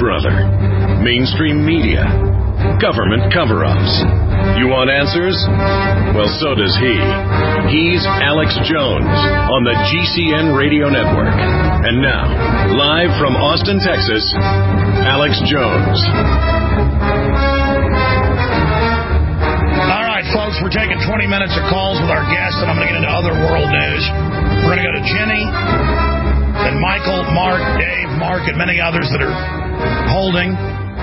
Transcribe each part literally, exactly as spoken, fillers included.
brother. Mainstream media. Government cover-ups. You want answers? Well, so does he. He's Alex Jones on the G C N Radio Network. And now, live from Austin, Texas, Alex Jones. All right, folks, we're taking twenty minutes of calls with our guests, and I'm going to get into other world news. We're going to go to Jenny, then Michael, Mark, Dave, Mark, and many others that are holding.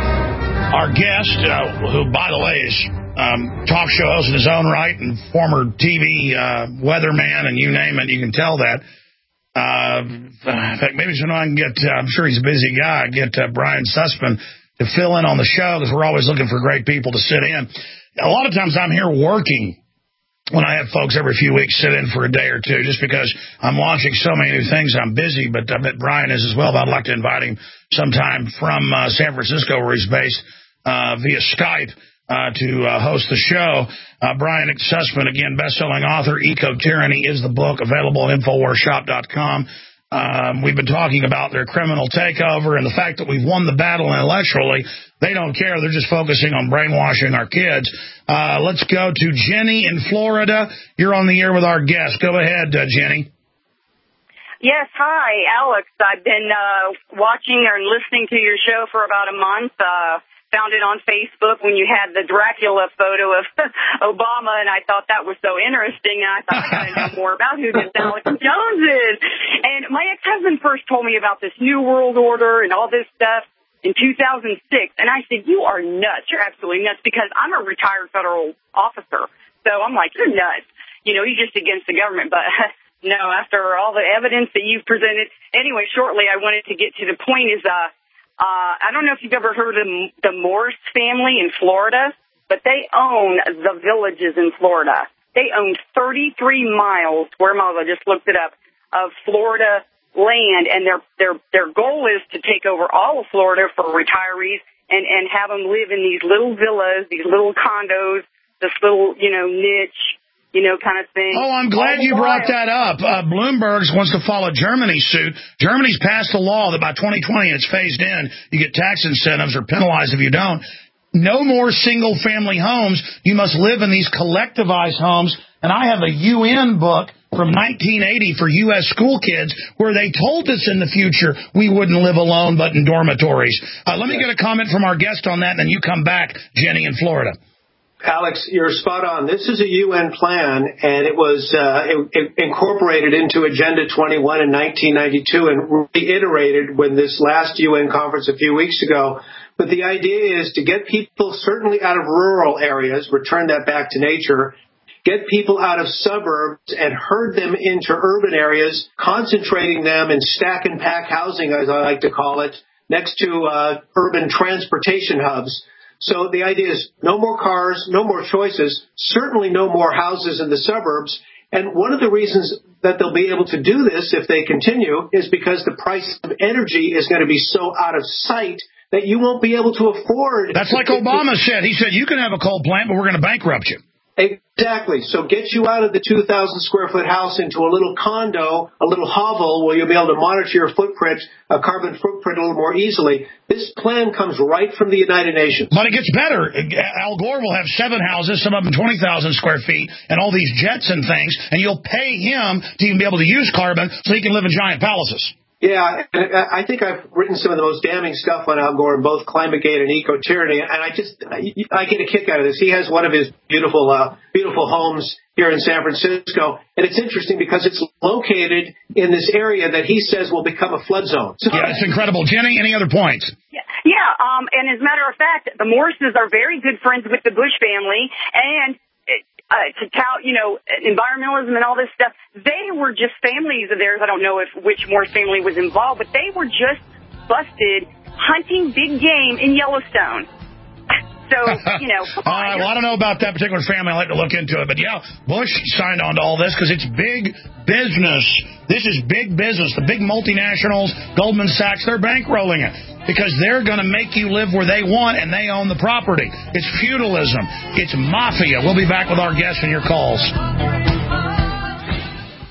Our guest, uh, who, by the way, is um, talk show host in his own right and former T V uh, weatherman, and you name it, you can tell that. Uh, in fact, maybe so I can get, uh, I'm sure he's a busy guy, get uh, Brian Sussman to fill in on the show, because we're always looking for great people to sit in. A lot of times I'm here working when I have folks every few weeks sit in for a day or two, just because I'm launching so many new things. I'm busy, but I bet Brian is as well. But I'd like to invite him sometime from uh, San Francisco, where he's based, uh, via Skype uh, to uh, host the show. Uh, Brian Sussman, again, best-selling author. Eco-Tyranny is the book, available at Infowars Shop dot com. Um, we've been talking about their criminal takeover and the fact that we've won the battle intellectually. They don't care. They're just focusing on brainwashing our kids. Uh, let's go to Jenny in Florida. You're on the air with our guest. Go ahead, uh, Jenny. Yes, hi, Alex. I've been uh, watching and listening to your show for about a month. Uh, found it on Facebook when you had the Dracula photo of Obama, and I thought that was so interesting. And I thought, I got to know more about who this Alex Jones is. And my ex-husband first told me about this New World Order and all this stuff in two thousand six, and I said, you are nuts. You're absolutely nuts, because I'm a retired federal officer. So I'm like, you're nuts. You know, you're just against the government. But no, after all the evidence that you've presented. Anyway, shortly, I wanted to get to the point is, uh, uh, I don't know if you've ever heard of the, the Morse family in Florida, but they own the villages in Florida. They own thirty-three miles, square miles, I just looked it up, of Florida land, and their their their goal is to take over all of Florida for retirees and and have them live in these little villas, these little condos, this little, you know, niche, you know, kind of thing. Oh, I'm glad you brought that up. Uh, Bloomberg wants to follow Germany's suit. Germany's passed a law that by twenty twenty it's phased in. You get tax incentives or penalized if you don't. No more single-family homes. You must live in these collectivized homes. And I have a U N book from nineteen eighty for U S school kids where they told us in the future we wouldn't live alone but in dormitories. Uh, let me get a comment from our guest on that, and then you come back, Jenny in Florida. Alex, you're spot on. This is a U N plan, and it was uh, it, it incorporated into Agenda twenty-one in nineteen ninety-two and reiterated when this last U N conference a few weeks ago. But the idea is to get people certainly out of rural areas, return that back to nature, get people out of suburbs and herd them into urban areas, concentrating them in stack and pack housing, as I like to call it, next to uh, urban transportation hubs. So the idea is no more cars, no more choices, certainly no more houses in the suburbs. And one of the reasons that they'll be able to do this if they continue is because the price of energy is going to be so out of sight that you won't be able to afford. That's like Obama said. He said, you can have a coal plant, but we're going to bankrupt you. Exactly. So get you out of the two thousand square foot house into a little condo, a little hovel where you'll be able to monitor your footprint, a carbon footprint a little more easily. This plan comes right from the United Nations. But it gets better. Al Gore will have seven houses, some of them twenty thousand square feet, and all these jets and things, and you'll pay him to even be able to use carbon so he can live in giant palaces. Yeah, I think I've written some of the most damning stuff on Al Gore in both ClimateGate and Eco-Tyranny, and I just I get a kick out of this. He has one of his beautiful uh, beautiful homes here in San Francisco, and it's interesting because it's located in this area that he says will become a flood zone. So, yeah, it's incredible. Jenny, any other points? Yeah, yeah um, and as a matter of fact, the Morses are very good friends with the Bush family, and Uh, to tout, you know, environmentalism and all this stuff. They were just families of theirs. I don't know if which Morse family was involved, but they were just busted hunting big game in Yellowstone. So, you know. All right, well, I don't know about that particular family. I'd like to look into it. But, yeah, Bush signed on to all this because it's big business. This is big business. The big multinationals, Goldman Sachs, they're bankrolling it because they're going to make you live where they want and they own the property. It's feudalism. It's mafia. We'll be back with our guests and your calls.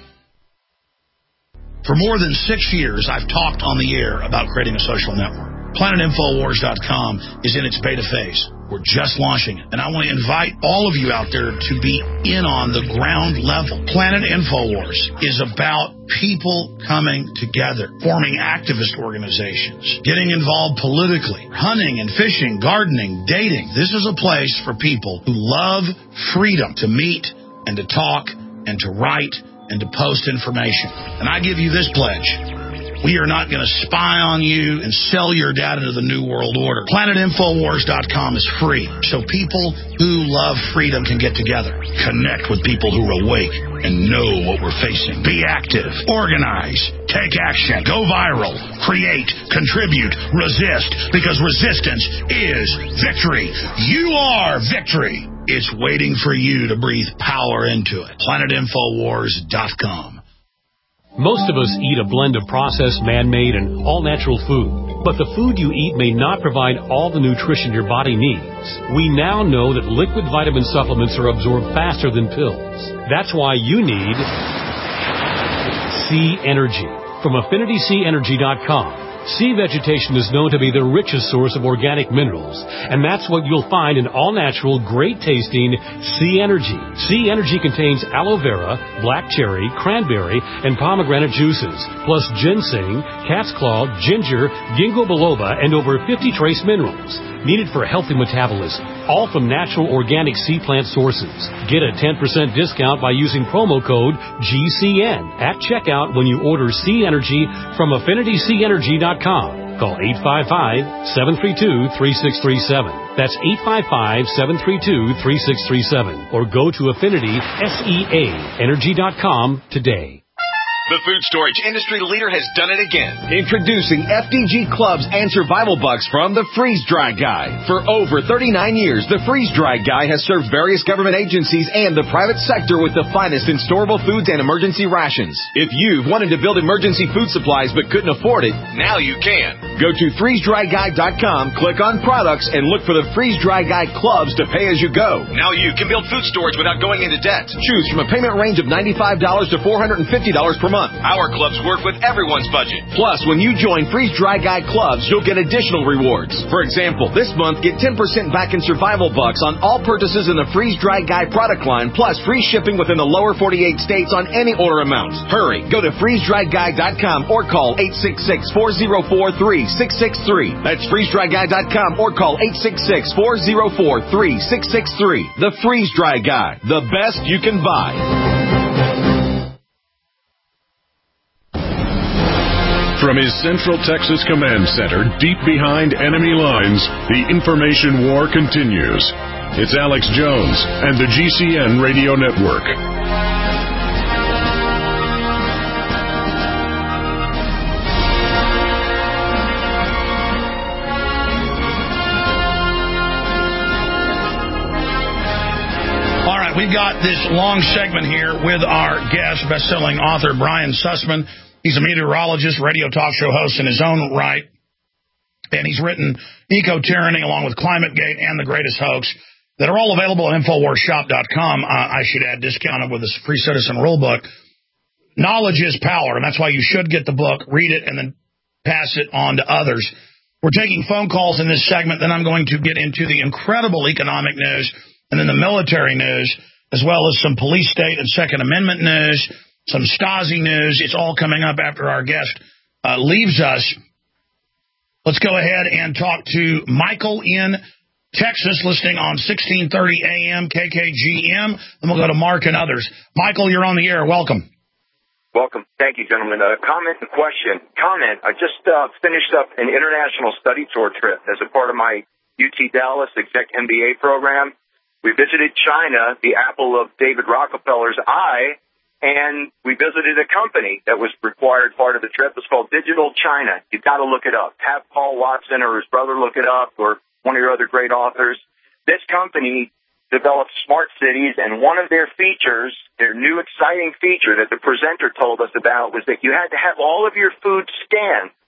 For more than six years, I've talked on the air about creating a social network. Planet Infowars dot com is in its beta phase. We're just launching it. And I want to invite all of you out there to be in on the ground level. Planet Infowars is about people coming together, forming activist organizations, getting involved politically, hunting and fishing, gardening, dating. This is a place for people who love freedom to meet and to talk and to write and to post information. And I give you this pledge. We are not going to spy on you and sell your data to the New World Order. Planet Infowars dot com is free, so people who love freedom can get together, connect with people who are awake and know what we're facing. Be active, organize, take action, go viral, create, contribute, resist, because resistance is victory. You are victory. It's waiting for you to breathe power into it. Planet Infowars dot com. Most of us eat a blend of processed, man-made, and all-natural food. But the food you eat may not provide all the nutrition your body needs. We now know that liquid vitamin supplements are absorbed faster than pills. That's why you need Sea Energy from Affinity Sea Energy dot com. Sea vegetation is known to be the richest source of organic minerals, and that's what you'll find in all-natural, great-tasting Sea Energy. Sea Energy contains aloe vera, black cherry, cranberry, and pomegranate juices, plus ginseng, cat's claw, ginger, ginkgo biloba, and over fifty trace minerals, needed for healthy metabolism, all from natural organic sea plant sources. Get a ten percent discount by using promo code G C N at checkout when you order Sea Energy from Affinity Sea Energy dot com. Call eight five five, seven three two, three six three seven. That's eight five five, seven three two, three six three seven. Or go to Affinity Sea Energy dot com today. The food storage industry leader has done it again. Introducing F D G Clubs and Survival Bucks from the Freeze Dry Guy. For over thirty-nine years, the Freeze Dry Guy has served various government agencies and the private sector with the finest in storable foods and emergency rations. If you've wanted to build emergency food supplies but couldn't afford it, now you can. Go to freeze dry guy dot com, click on products, and look for the Freeze Dry Guy Clubs to pay as you go. Now you can build food storage without going into debt. Choose from a payment range of ninety-five dollars to four hundred fifty dollars per month. Our clubs work with everyone's budget. Plus, when you join Freeze Dry Guy Clubs, you'll get additional rewards. For example, this month, get ten percent back in Survival Bucks on all purchases in the Freeze Dry Guy product line, plus free shipping within the lower forty-eight states on any order amount. Hurry, go to freeze dry guy dot com or call eight six six, four zero four, three six six three. That's freeze dry guy dot com or call eight six six, four zero four, three six six three. The Freeze Dry Guy, the best you can buy. From his Central Texas Command Center, deep behind enemy lines, the information war continues. It's Alex Jones and the G C N Radio Network. All right, we've got this long segment here with our guest, best-selling author Brian Sussman. He's a meteorologist, radio talk show host in his own right, and he's written Eco-Tyranny along with ClimateGate and The Greatest Hoax that are all available at Infowars Shop dot com. Uh, I should add, discounted with this free citizen rule book. Knowledge is power, and that's why you should get the book, read it, and then pass it on to others. We're taking phone calls in this segment, then I'm going to get into the incredible economic news and then the military news, as well as some police state and Second Amendment news, some Stasi news. It's all coming up after our guest uh, leaves us. Let's go ahead and talk to Michael in Texas, listening on sixteen thirty A M K K G M. Then we'll go to Mark and others. Michael, you're on the air. Welcome. Welcome. Thank you, gentlemen. A comment and question. Comment. I just uh, finished up an international study tour trip as a part of my U T Dallas Exec M B A program. We visited China, the apple of David Rockefeller's eye, and we visited a company that was required part of the trip. It's called Digital China. You've got to look it up. Have Paul Watson or his brother look it up, or one of your other great authors. This company developed smart cities, and one of their features, their new exciting feature that the presenter told us about, was that you had to have all of your food scanned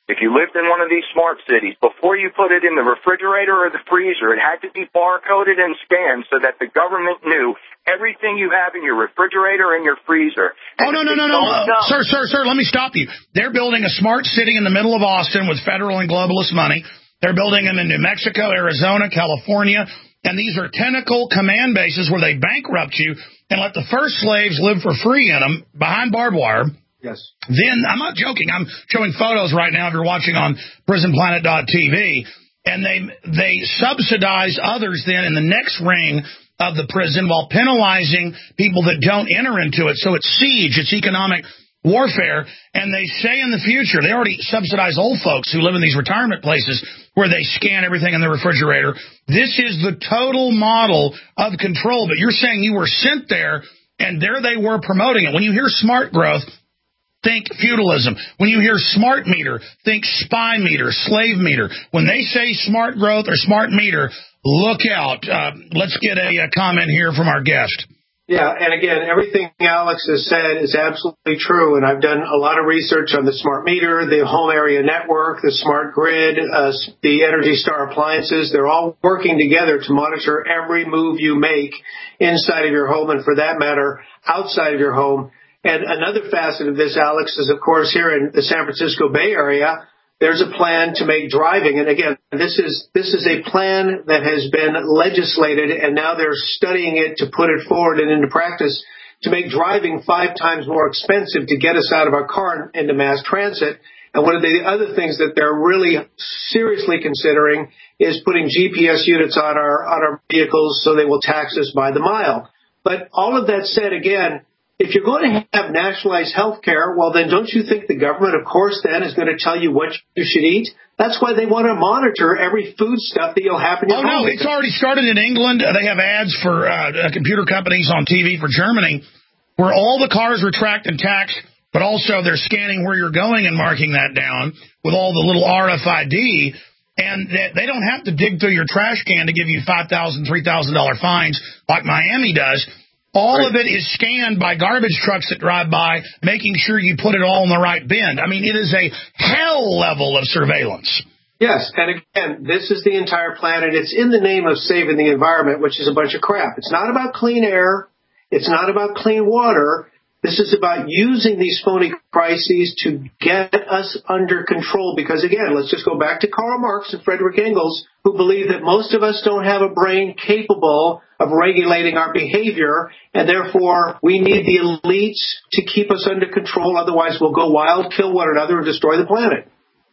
if you lived in one of these smart cities, before you put it in the refrigerator or the freezer, it had to be barcoded and scanned so that the government knew everything you have in your refrigerator and your freezer. And oh, no, no, no, no. Uh, sir, sir, sir, let me stop you. They're building a smart city in the middle of Austin with federal and globalist money. They're building them in New Mexico, Arizona, California. And these are tentacle command bases where they bankrupt you and let the first slaves live for free in them behind barbed wire. Yes. Then, I'm not joking, I'm showing photos right now if you're watching on prison planet dot t v, and they they subsidize others then in the next ring of the prison while penalizing people that don't enter into it. So it's siege, it's economic warfare, and they say in the future, they already subsidize old folks who live in these retirement places where they scan everything in the refrigerator. This is the total model of control, but you're saying you were sent there, and there they were promoting it. When you hear smart growth, think feudalism. When you hear smart meter, think spy meter, slave meter. When they say smart growth or smart meter, look out. Uh, let's get a, a comment here from our guest. Yeah, and again, everything Alex has said is absolutely true, and I've done a lot of research on the smart meter, the home area network, the smart grid, uh, the Energy Star appliances. They're all working together to monitor every move you make inside of your home and, for that matter, outside of your home. And another facet of this, Alex, is, of course, here in the San Francisco Bay Area, there's a plan to make driving. And again, this is this is a plan that has been legislated, and now they're studying it to put it forward and into practice to make driving five times more expensive to get us out of our car into mass transit. And one of the other things that they're really seriously considering is putting G P S units on our on our vehicles so they will tax us by the mile. But all of that said, again, if you're going to have nationalized health care, well, then don't you think the government, of course, then is going to tell you what you should eat? That's why they want to monitor every food stuff that you'll have in your Oh, home. no, it's already started in England. They have ads for uh, computer companies on T V for Germany where all the cars are tracked and taxed, but also they're scanning where you're going and marking that down with all the little R F I D. And they don't have to dig through your trash can to give you five thousand dollars, three thousand dollars fines like Miami does. All right. of it is scanned by garbage trucks that drive by, making sure you put it all in the right bin. I mean, it is a hell level of surveillance. Yes, and again, this is the entire plan, and it's in the name of saving the environment, which is a bunch of crap. It's not about clean air. It's not about clean water. This is about using these phony crises to get us under control. Because, again, let's just go back to Karl Marx and Frederick Engels, who believe that most of us don't have a brain capable of regulating our behavior, and therefore we need the elites to keep us under control. Otherwise, we'll go wild, kill one another, and destroy the planet.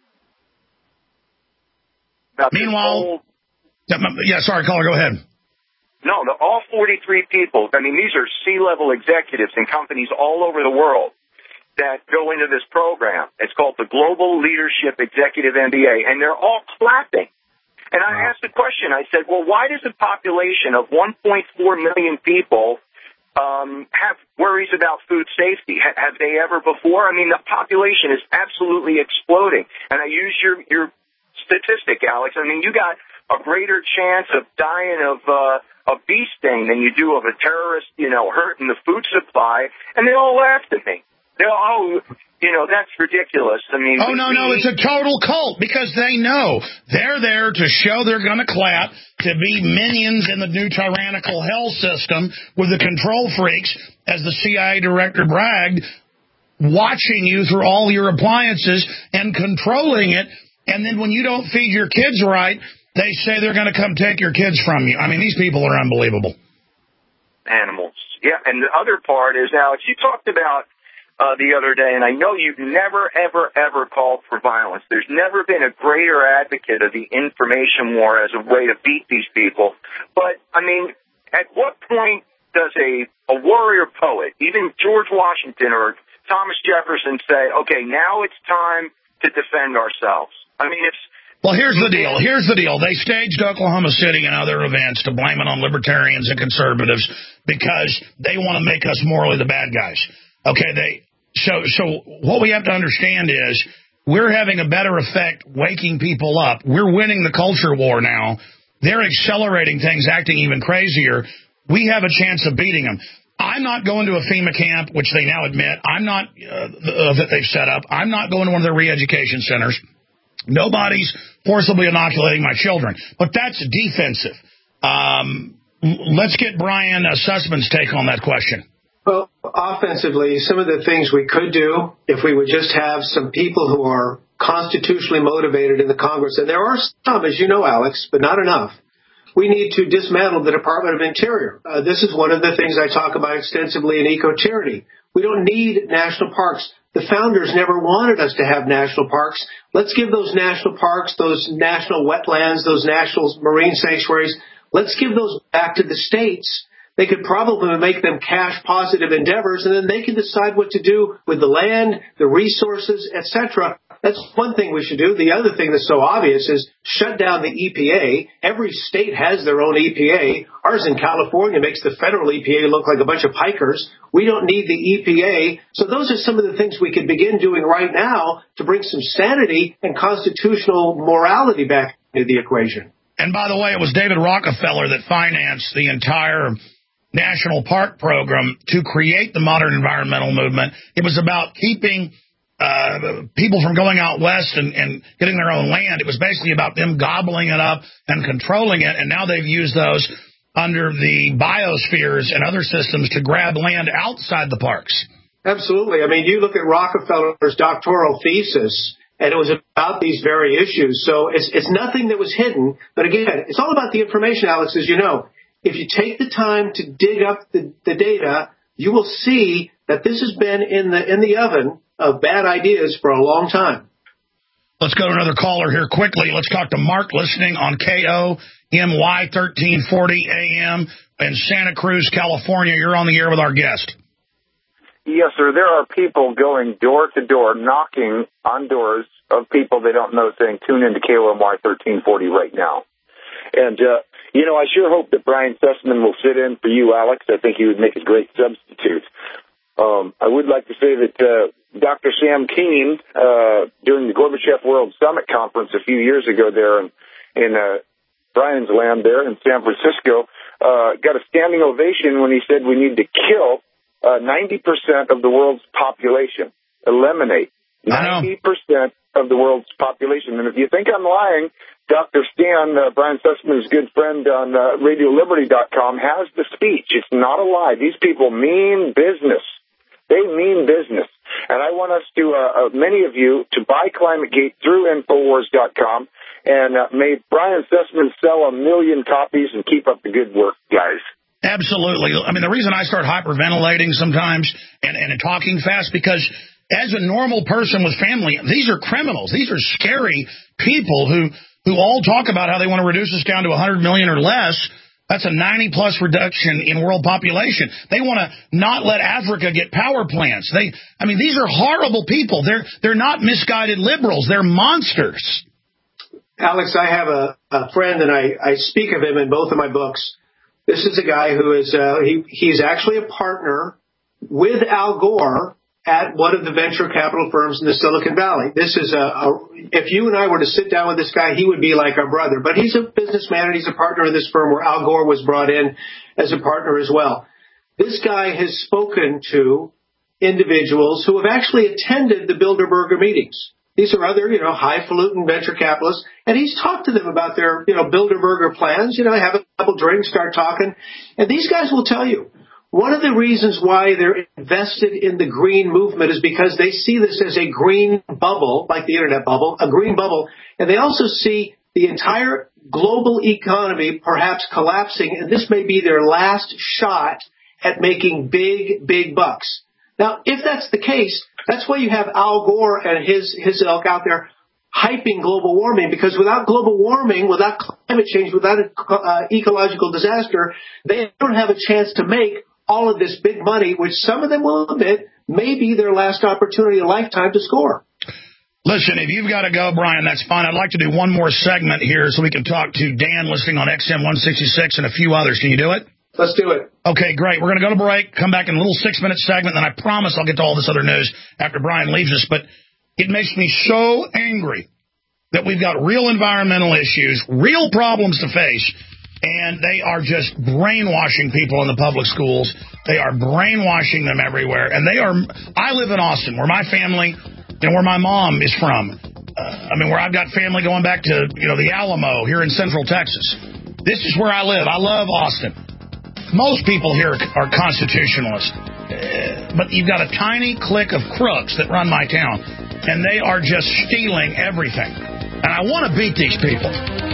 Meanwhile, yeah, sorry, caller, go ahead. No, the, all forty-three people, I mean, these are C-level executives in companies all over the world that go into this program. It's called the Global Leadership Executive M B A, and they're all clapping. And I asked the question, I said, well, why does a population of one point four million people um, have worries about food safety? Ha- have they ever before? I mean, the population is absolutely exploding. And I use your, your statistic, Alex. I mean, you got a greater chance of dying of uh, a bee sting than you do of a terrorist, you know, hurting the food supply. And they all laughed at me. They all, oh, you know, that's ridiculous. I mean, oh, no, no, it's a total cult because they know they're there to show they're going to clap, to be minions in the new tyrannical hell system with the control freaks, as the C I A director bragged, watching you through all your appliances and controlling it. And then when you don't feed your kids right, they say they're going to come take your kids from you. I mean, these people are unbelievable. Animals. Yeah, and the other part is, Alex, you talked about Uh, the other day, and I know you've never, ever, ever called for violence. There's never been a greater advocate of the information war as a way to beat these people. But, I mean, at what point does a, a warrior poet, even George Washington or Thomas Jefferson, say, okay, now it's time to defend ourselves? I mean, it's... Well, here's the deal. Here's the deal. They staged Oklahoma City and other events to blame it on libertarians and conservatives because they want to make us morally the bad guys. Okay, they... So so what we have to understand is we're having a better effect waking people up. We're winning the culture war now. They're accelerating things, acting even crazier. We have a chance of beating them. I'm not going to a FEMA camp, which they now admit. I'm not uh, uh, that they've set up. I'm not going to one of their re-education centers. Nobody's forcibly inoculating my children. But that's defensive. Um, let's get Brian uh, Sussman's take on that question. Well, offensively, some of the things we could do if we would just have some people who are constitutionally motivated in the Congress, and there are some, as you know, Alex, but not enough. We need to dismantle the Department of Interior. Uh, this is one of the things I talk about extensively in Eco-Charity. We don't need national parks. The founders never wanted us to have national parks. Let's give those national parks, those national wetlands, those national marine sanctuaries, let's give those back to the states. They could probably make them cash-positive endeavors, and then they can decide what to do with the land, the resources, et cetera. That's one thing we should do. The other thing that's so obvious is shut down the E P A. Every state has their own E P A. Ours in California makes the federal E P A look like a bunch of pikers. We don't need the E P A. So those are some of the things we could begin doing right now to bring some sanity and constitutional morality back into the equation. And by the way, it was David Rockefeller that financed the entire National Park Program to create the modern environmental movement. It was about keeping uh, people from going out west and, and getting their own land. It was basically about them gobbling it up and controlling it, and now they've used those under the biospheres and other systems to grab land outside the parks. Absolutely. I mean, you look at Rockefeller's doctoral thesis, and it was about these very issues. So it's, it's nothing that was hidden. But again, it's all about the information, Alex, as you know. If you take the time to dig up the, the data, you will see that this has been in the in the oven of bad ideas for a long time. Let's go to another caller here quickly. Let's talk to Mark listening on K O M Y thirteen forty A M in Santa Cruz, California. You're on the air with our guest. Yes, sir. There are people going door to door, knocking on doors of people they don't know, saying, tune into K O M Y thirteen forty right now. And, uh, you know, I sure hope that Brian Sussman will sit in for you, Alex. I think he would make a great substitute. Um, I would like to say that uh, Doctor Sam Keen, uh, during the Gorbachev World Summit Conference a few years ago there in, in uh, Brian's land there in San Francisco, uh, got a standing ovation when he said we need to kill uh, ninety percent of the world's population, eliminate ninety percent of the world's population. And if you think I'm lying, Doctor Stan, uh, Brian Sussman's good friend on uh, radio liberty dot com, has the speech. It's not a lie. These people mean business. They mean business. And I want us to, uh, uh, many of you, to buy ClimateGate through Infowars dot com. And uh, may Brian Sussman sell a million copies and keep up the good work, guys. Absolutely. I mean, the reason I start hyperventilating sometimes and, and talking fast, because as a normal person with family, these are criminals. These are scary people who, who all talk about how they want to reduce us down to one hundred million or less. That's a ninety plus reduction in world population. They want to not let Africa get power plants. They, I mean, these are horrible people. They're, they're not misguided liberals. They're monsters. Alex, I have a, a friend, and I, I speak of him in both of my books. This is a guy who is, uh, he, he's actually a partner with Al Gore at one of the venture capital firms in the Silicon Valley. This is a, a, if you and I were to sit down with this guy, he would be like our brother. But he's a businessman, and he's a partner in this firm where Al Gore was brought in as a partner as well. This guy has spoken to individuals who have actually attended the Bilderberger meetings. These are other, you know, highfalutin venture capitalists, and he's talked to them about their, you know, Bilderberger plans. You know, have a couple drinks, start talking, and these guys will tell you one of the reasons why they're invested in the green movement is because they see this as a green bubble, like the internet bubble, a green bubble, and they also see the entire global economy perhaps collapsing, and this may be their last shot at making big, big bucks. Now, if that's the case, that's why you have Al Gore and his, his ilk out there hyping global warming, because without global warming, without climate change, without an uh, ecological disaster, they don't have a chance to make all of this big money, which some of them will admit may be their last opportunity, a lifetime to score. Listen, if you've got to go, Brian, that's fine. I'd like to do one more segment here so we can talk to Dan listening on X M one sixty-six and a few others. Can you do it? Let's do it. Okay, great. We're going to go to break, come back in a little six-minute segment, then I promise I'll get to all this other news after Brian leaves us. But it makes me so angry that we've got real environmental issues, real problems to face, and they are just brainwashing people in the public schools. They are brainwashing them everywhere. And they are. I live in Austin, where my family and where my mom is from. I mean, where I've got family going back to, you know, the Alamo here in Central Texas. This is where I live. I love Austin. Most people here are constitutionalists. Uh, but you've got a tiny clique of crooks that run my town, and they are just stealing everything. And I want to beat these people.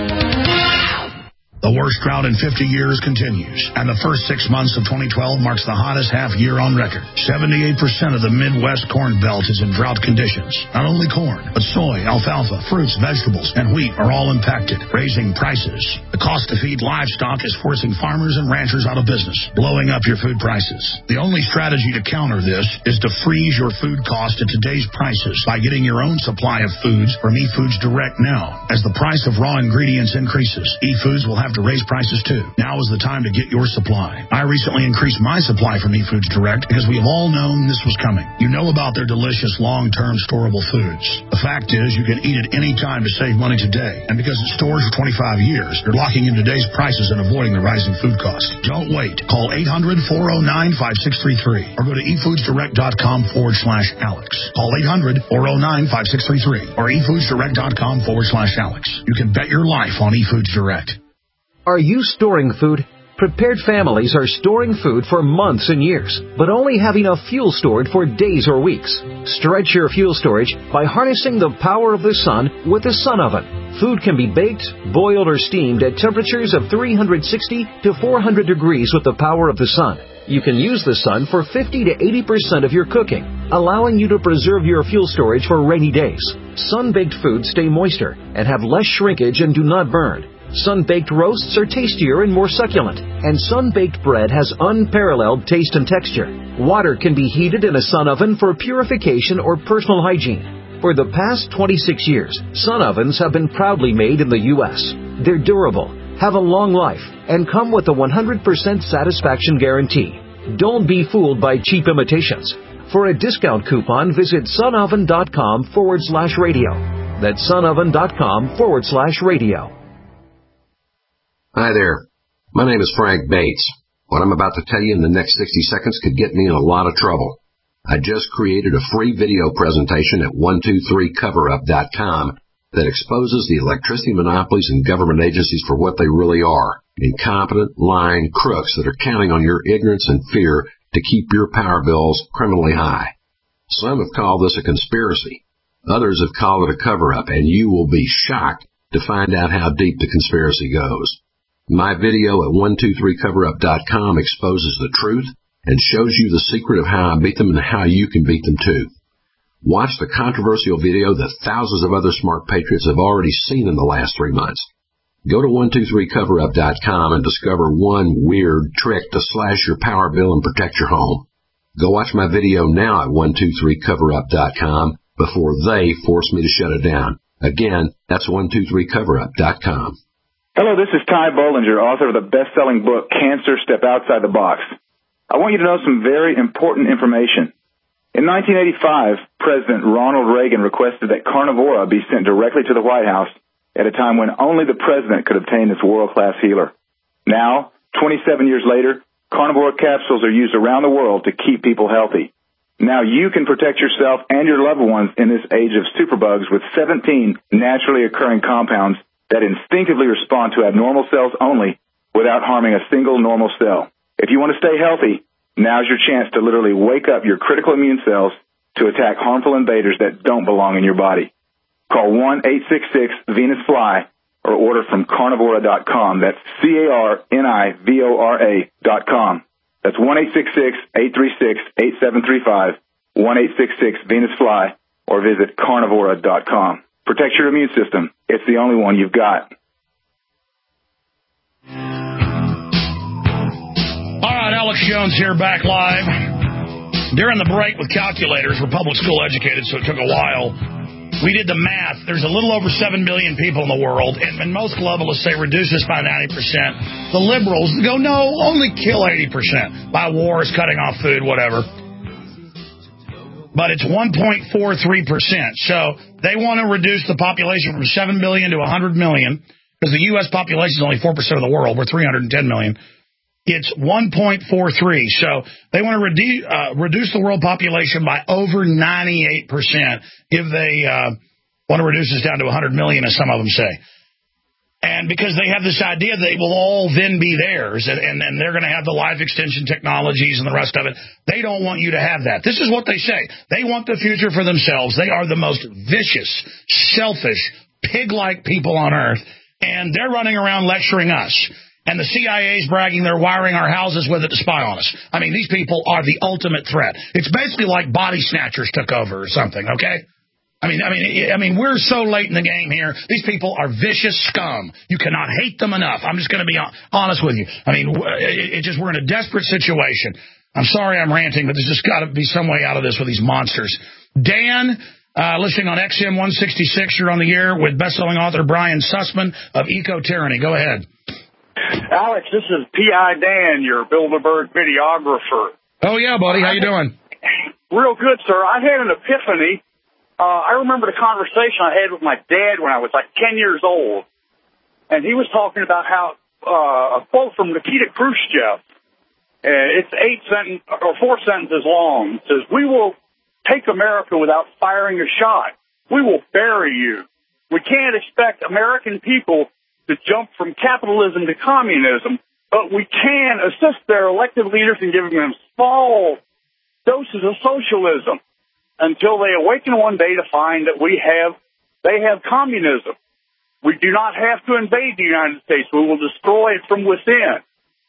The worst drought in fifty years continues, and the first six months of twenty twelve marks the hottest half year on record. seventy-eight percent of the Midwest corn belt is in drought conditions. Not only corn, but soy, alfalfa, fruits, vegetables, and wheat are all impacted, raising prices. The cost to feed livestock is forcing farmers and ranchers out of business, blowing up your food prices. The only strategy to counter this is to freeze your food cost at today's prices by getting your own supply of foods from eFoods Direct now. As the price of raw ingredients increases, eFoods will have to raise prices too. Now is the time to get your supply. I recently increased my supply from eFoods Direct because we have all known this was coming. You know about their delicious long-term storable foods. The fact is you can eat it any time to save money today. And because it stores for twenty-five years, you're locking in today's prices and avoiding the rising food cost. Don't wait. Call eight hundred, four oh nine, five six three three or go to efoodsdirect.com forward slash Alex. Call eight hundred, four oh nine, five six three three or efoodsdirect.com forward slash Alex. You can bet your life on eFoods Direct. Are you storing food? Prepared families are storing food for months and years, but only have enough fuel stored for days or weeks. Stretch your fuel storage by harnessing the power of the sun with the Sun Oven. Food can be baked, boiled, or steamed at temperatures of three hundred sixty to four hundred degrees with the power of the sun. You can use the sun for fifty to eighty percent of your cooking, allowing you to preserve your fuel storage for rainy days. Sun-baked foods stay moister and have less shrinkage and do not burn. Sun-baked roasts are tastier and more succulent, and sun-baked bread has unparalleled taste and texture. Water can be heated in a sun oven for purification or personal hygiene. For the past twenty-six years, sun ovens have been proudly made in the U S They're durable, have a long life, and come with a one hundred percent satisfaction guarantee. Don't be fooled by cheap imitations. For a discount coupon, visit sunoven.com forward slash radio. That's sunoven.com forward slash radio. Hi there. My name is Frank Bates. What I'm about to tell you in the next sixty seconds could get me in a lot of trouble. I just created a free video presentation at one two three cover up dot com that exposes the electricity monopolies and government agencies for what they really are. Incompetent, lying crooks that are counting on your ignorance and fear to keep your power bills criminally high. Some have called this a conspiracy. Others have called it a cover-up, and you will be shocked to find out how deep the conspiracy goes. My video at one two three cover up dot com exposes the truth and shows you the secret of how I beat them and how you can beat them too. Watch the controversial video that thousands of other smart patriots have already seen in the last three months. Go to one two three cover up dot com and discover one weird trick to slash your power bill and protect your home. Go watch my video now at one two three cover up dot com before they force me to shut it down. Again, that's one two three cover up dot com. Hello, this is Ty Bollinger, author of the best-selling book, Cancer, Step Outside the Box. I want you to know some very important information. In nineteen eighty-five, President Ronald Reagan requested that Carnivora be sent directly to the White House at a time when only the president could obtain this world-class healer. Now, twenty-seven years later, Carnivora capsules are used around the world to keep people healthy. Now you can protect yourself and your loved ones in this age of superbugs with seventeen naturally occurring compounds that instinctively respond to abnormal cells only without harming a single normal cell. If you want to stay healthy, now's your chance to literally wake up your critical immune cells to attack harmful invaders that don't belong in your body. Call one eight six six Venus Fly or order from carnivora dot com. That's C A R N I V O R A dot com. That's one eight six six, eight three six, eight seven three five, one eight six six Venus Fly, or visit carnivora dot com. Protect your immune system. It's the only one you've got. All right, Alex Jones here, back live. During the break with calculators, we're public school educated, so it took a while. We did the math. There's a little over seven billion people in the world, and, and most globalists say reduce this by ninety percent. The liberals go, no, only kill eighty percent by wars, cutting off food, whatever. But it's one point four three percent. So they want to reduce the population from seven billion to one hundred million, because the U S population is only four percent of the world. We're three hundred ten million. It's one point four three. So they want to redu- uh, reduce the world population by over ninety-eight percent if they uh, want to reduce us down to one hundred million, as some of them say. And because they have this idea that they will all then be theirs, and, and, and they're going to have the life extension technologies and the rest of it, they don't want you to have that. This is what they say. They want the future for themselves. They are the most vicious, selfish, pig-like people on earth, and they're running around lecturing us. And the C I A is bragging they're wiring our houses with it to spy on us. I mean, these people are the ultimate threat. It's basically like body snatchers took over or something, okay? I mean, I mean, I mean, we're so late in the game here. These people are vicious scum. You cannot hate them enough. I'm just going to be honest with you. I mean, it, it just we're in a desperate situation. I'm sorry I'm ranting, but there's just got to be some way out of this with these monsters. Dan, uh, listening on X M one sixty-six, you're on the air with best-selling author Brian Sussman of Eco Tyranny. Go ahead. Alex, this is P I Dan, your Bilderberg videographer. Oh, yeah, buddy. How you doing? Real good, sir. I had an epiphany. Uh, I remember the conversation I had with my dad when I was like ten years old, and he was talking about how uh, a quote from Nikita Khrushchev. Uh, it's eight sentence or four sentences long. It says, "We will take America without firing a shot. We will bury you. We can't expect American people to jump from capitalism to communism, but we can assist their elected leaders in giving them small doses of socialism until they awaken one day to find that we have, they have communism. We do not have to invade the United States. We will destroy it from within."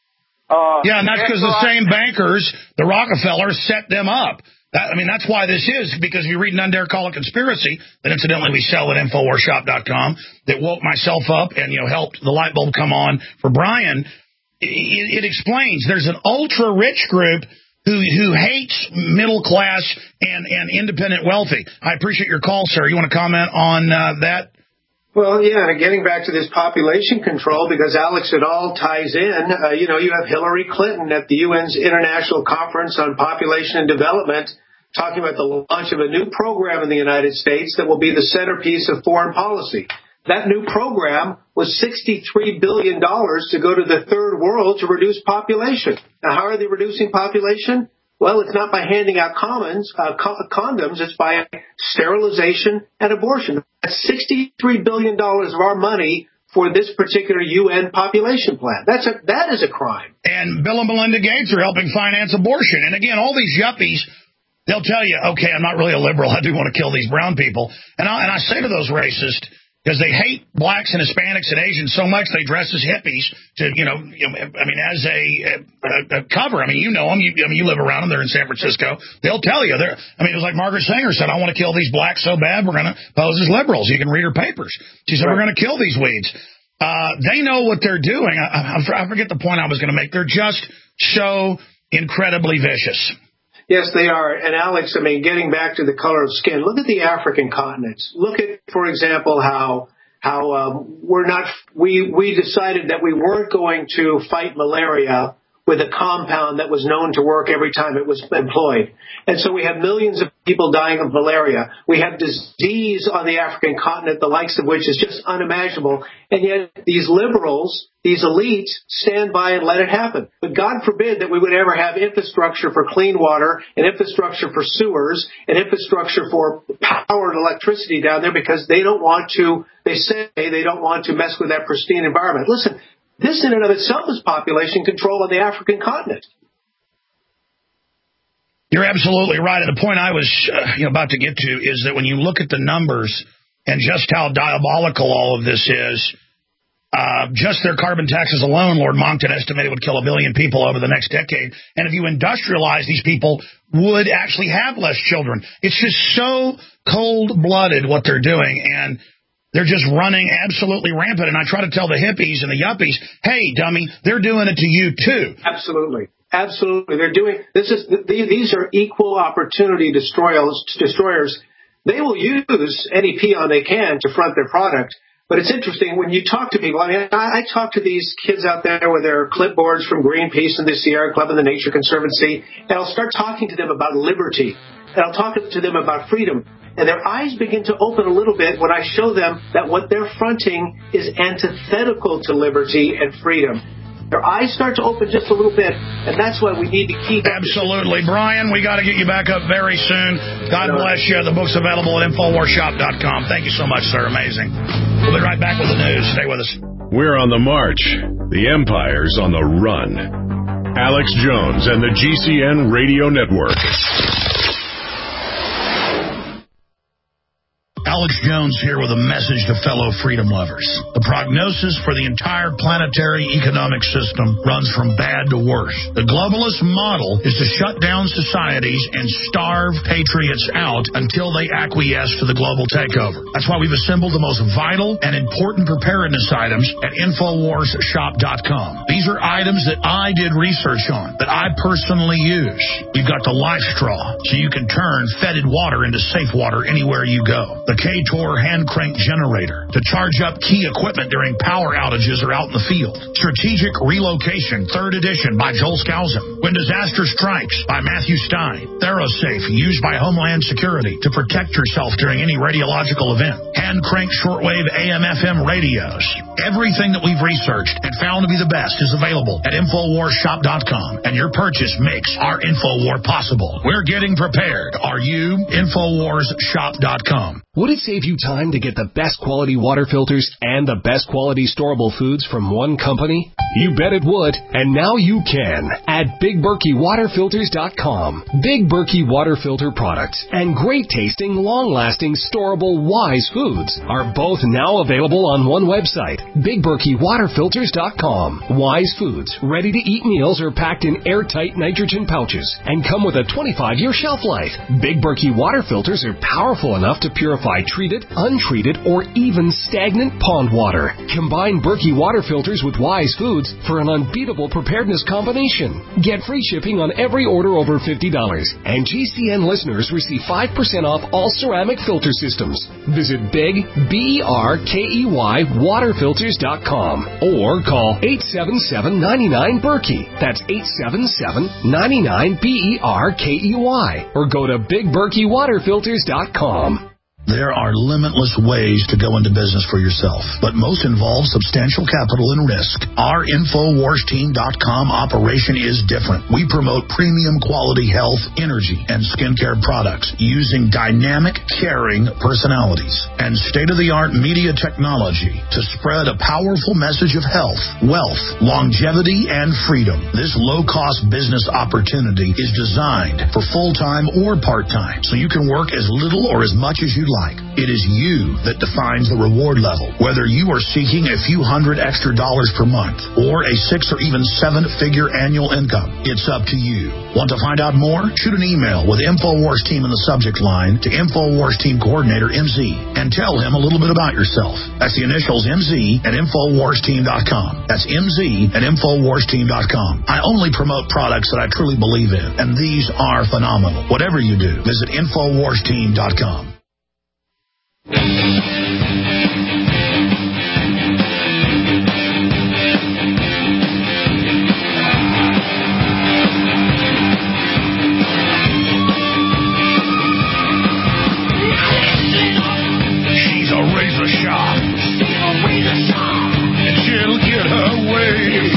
Uh, yeah, and that's because the same bankers, the Rockefellers, set them up. That, I mean, that's why this is, because if you read None Dare Call It Conspiracy, that incidentally we sell at Infowars Shop dot com, that woke myself up and, you know, helped the light bulb come on for Brian, it, it explains there's an ultra-rich group who who hates middle class and, and independent wealthy. I appreciate your call, sir. You want to comment on uh, that? Well, yeah, and getting back to this population control, because, Alex, it all ties in. Uh, you know, you have Hillary Clinton at the U N's International Conference on Population and Development talking about the launch of a new program in the United States that will be the centerpiece of foreign policy. That new program was sixty-three billion dollars to go to the third world to reduce population. Now, how are they reducing population? Well, it's not by handing out commons, uh, condoms. It's by sterilization and abortion. That's sixty-three billion dollars of our money for this particular U N population plan. That's a, that is a crime. And Bill and Melinda Gates are helping finance abortion. And again, all these yuppies, they'll tell you, okay, I'm not really a liberal. I do want to kill these brown people. And I, and I say to those racists, because they hate blacks and Hispanics and Asians so much, they dress as hippies to, you know, I mean, as a, a, a cover. I mean, you know them. You, I mean, you live around them. They're in San Francisco. They'll tell you. They're, I mean, it was like Margaret Sanger said, I want to kill these blacks so bad, we're going to pose as liberals. You can read her papers. She said, right. We're going to kill these weeds. Uh, they know what they're doing. I, I, I forget the point I was going to make. They're just so incredibly vicious. Yes, they are. And, Alex, I mean, getting back to the color of skin, look at the African continents. Look at, for example, how how um, we're not we we decided that we weren't going to fight malaria with a compound that was known to work every time it was employed. And so we have millions of people dying of malaria. We have disease on the African continent, the likes of which is just unimaginable. And yet these liberals, these elites, stand by and let it happen. But God forbid that we would ever have infrastructure for clean water and infrastructure for sewers and infrastructure for power and electricity down there, because they don't want to, they say they don't want to mess with that pristine environment. Listen, this in and of itself is population control on the African continent. You're absolutely right. And the point I was uh, you know, about to get to is that when you look at the numbers and just how diabolical all of this is, uh, just their carbon taxes alone, Lord Monckton estimated would kill a billion people over the next decade. And if you industrialize, these people would actually have less children. It's just so cold-blooded what they're doing. And they're just running absolutely rampant. And I try to tell the hippies and the yuppies, hey, dummy, they're doing it to you, too. Absolutely. Absolutely. They're doing this is these are equal opportunity destroyers. Destroyers. They will use any peon they can to front their product. But it's interesting when you talk to people. I mean, I, I talk to these kids out there with their clipboards from Greenpeace and the Sierra Club and the Nature Conservancy, and I'll start talking to them about liberty, and I'll talk to them about freedom. And their eyes begin to open a little bit when I show them that what they're fronting is antithetical to liberty and freedom. their eyes start to open just a little bit, and that's why we need to keep... Absolutely. Brian, we got to get you back up very soon. God bless you. The book's available at Infowars Shop dot com. Thank you so much, sir. Amazing. We'll be right back with the news. Stay with us. We're on the march. The empire's on the run. Alex Jones and the G C N Radio Network. Alex Jones here with a message to fellow freedom lovers. The prognosis for the entire planetary economic system runs from bad to worse. The globalist model is to shut down societies and starve patriots out until they acquiesce to the global takeover. That's why we've assembled the most vital and important preparedness items at Infowars Shop dot com. These are items that I did research on, that I personally use. We've got the Life Straw, so you can turn fetid water into safe water anywhere you go. The K-Tor hand crank generator to charge up key equipment during power outages or out in the field. Strategic Relocation, third edition by Joel Skousen. When Disaster Strikes by Matthew Stein. ThyroSafe, used by Homeland Security to protect yourself during any radiological event. Hand crank shortwave A M F M radios. Everything that we've researched and found to be the best is available at Infowars Shop dot com, and your purchase makes our Infowar possible. We're getting prepared. Are you? Infowars Shop dot com. Would it save you time to get the best quality water filters and the best quality storable foods from one company? You bet it would, and now you can at Big Berkey Water Filters dot com. Big Berkey Water Filter products and great tasting, long-lasting, storable Wise foods are both now available on one website, Big Berkey Water Filters dot com. Wise foods, ready-to-eat meals are packed in airtight nitrogen pouches and come with a twenty-five year shelf life. Big Berkey Water Filters are powerful enough to purify treated, untreated, or even stagnant pond water. Combine Berkey Water Filters with Wise foods for an unbeatable preparedness combination. Get free shipping on every order over fifty dollars, and G C N listeners receive five percent off all ceramic filter systems. Visit Big, B E R K E Y, Water Filters dot com or call eight seven seven, nine nine, Berkey. That's eight seven seven, nine nine, B E R K E Y. Or go to Big Berkey Water Filters dot com. There are limitless ways to go into business for yourself, but most involve substantial capital and risk. Our Infowars Team dot com operation is different. We promote premium quality health, energy, and skincare products using dynamic, caring personalities and state-of-the-art media technology to spread a powerful message of health, wealth, longevity, and freedom. This low-cost business opportunity is designed for full-time or part-time, so you can work as little or as much as you'd like. It is you that defines the reward level. Whether you are seeking a few hundred extra dollars per month or a six or even seven-figure annual income, it's up to you. Want to find out more? Shoot an email with Infowars Team in the subject line to Infowars Team Coordinator M Z and tell him a little bit about yourself. That's the initials M Z at Infowars Team dot com. That's M Z at Infowars Team dot com. I only promote products that I truly believe in, and these are phenomenal. Whatever you do, visit Infowars Team dot com. She's a razor sharp, and she'll get her way.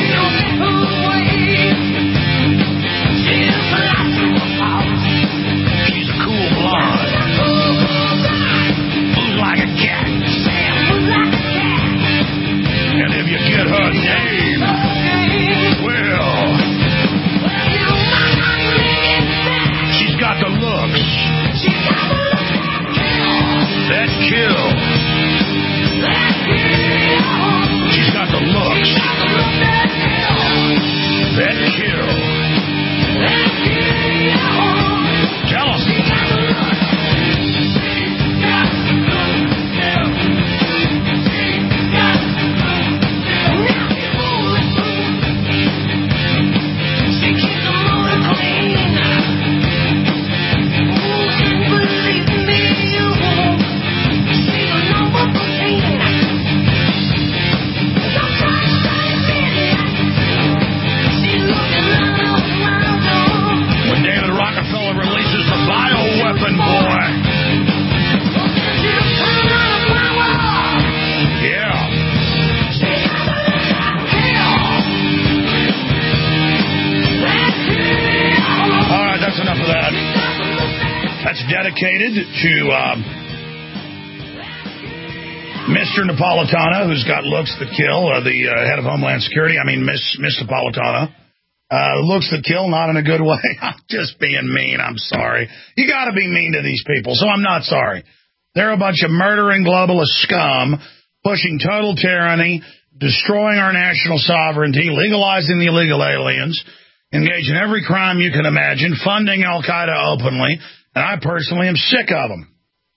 She's a cool blonde, like a cat. And if you get her name, well, she's got the looks that kill. She's got the looks that kill. Tell us. Believe me, you won't see dedicated to um, Mister Napolitano, who's got looks that kill, uh, the uh, head of Homeland Security. I mean, Miss Miss Napolitano. Uh, looks that kill, not in a good way. I'm just being mean. I'm sorry. You got to be mean to these people, so I'm not sorry. They're a bunch of murdering globalist scum, pushing total tyranny, destroying our national sovereignty, legalizing the illegal aliens, engage in every crime you can imagine, funding Al-Qaeda openly, and I personally am sick of them.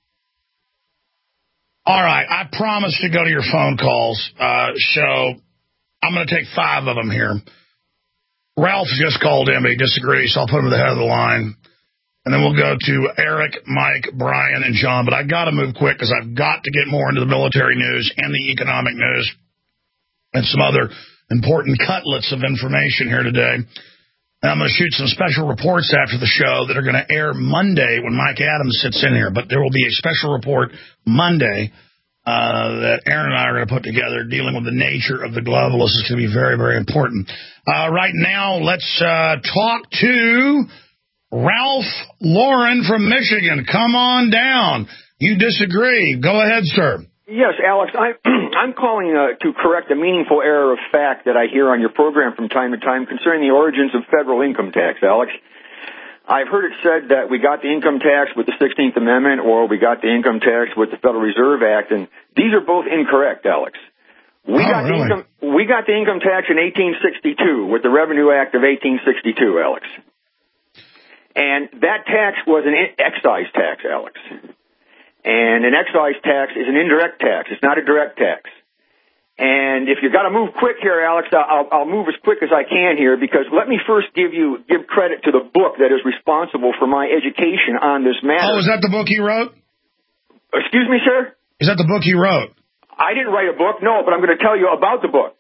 All right, I promise to go to your phone calls, uh, so I'm going to take five of them here. Ralph just called in, but he disagrees, so I'll put him at the head of the line. And then we'll go to Eric, Mike, Brian, and John. But I got to move quick because I've got to get more into the military news and the economic news and some other important cutlets of information here today. And I'm going to shoot some special reports after the show that are going to air Monday when Mike Adams sits in here. But there will be a special report Monday uh, that Aaron and I are going to put together dealing with the nature of the globalists. It's going to be very, very important. Uh, right now, let's uh, talk to Ralph Lauren from Michigan. Come on down. You disagree. Go ahead, sir. Yes, Alex, I, I'm calling uh, to correct a meaningful error of fact that I hear on your program from time to time concerning the origins of federal income tax, Alex. I've heard it said that we got the income tax with the sixteenth Amendment or we got the income tax with the Federal Reserve Act, and these are both incorrect, Alex. We oh, got really? the income we got the income tax in eighteen sixty-two with the Revenue Act of eighteen sixty-two, Alex. And that tax was an excise tax, Alex. And an excise tax is an indirect tax. It's not a direct tax. And if you got to move quick here, Alex, I'll, I'll move as quick as I can here because let me first give you give credit to the book that is responsible for my education on this matter. Oh, is that the book you wrote? Excuse me, sir? Is that the book you wrote? I didn't write a book, no, but I'm going to tell you about the book.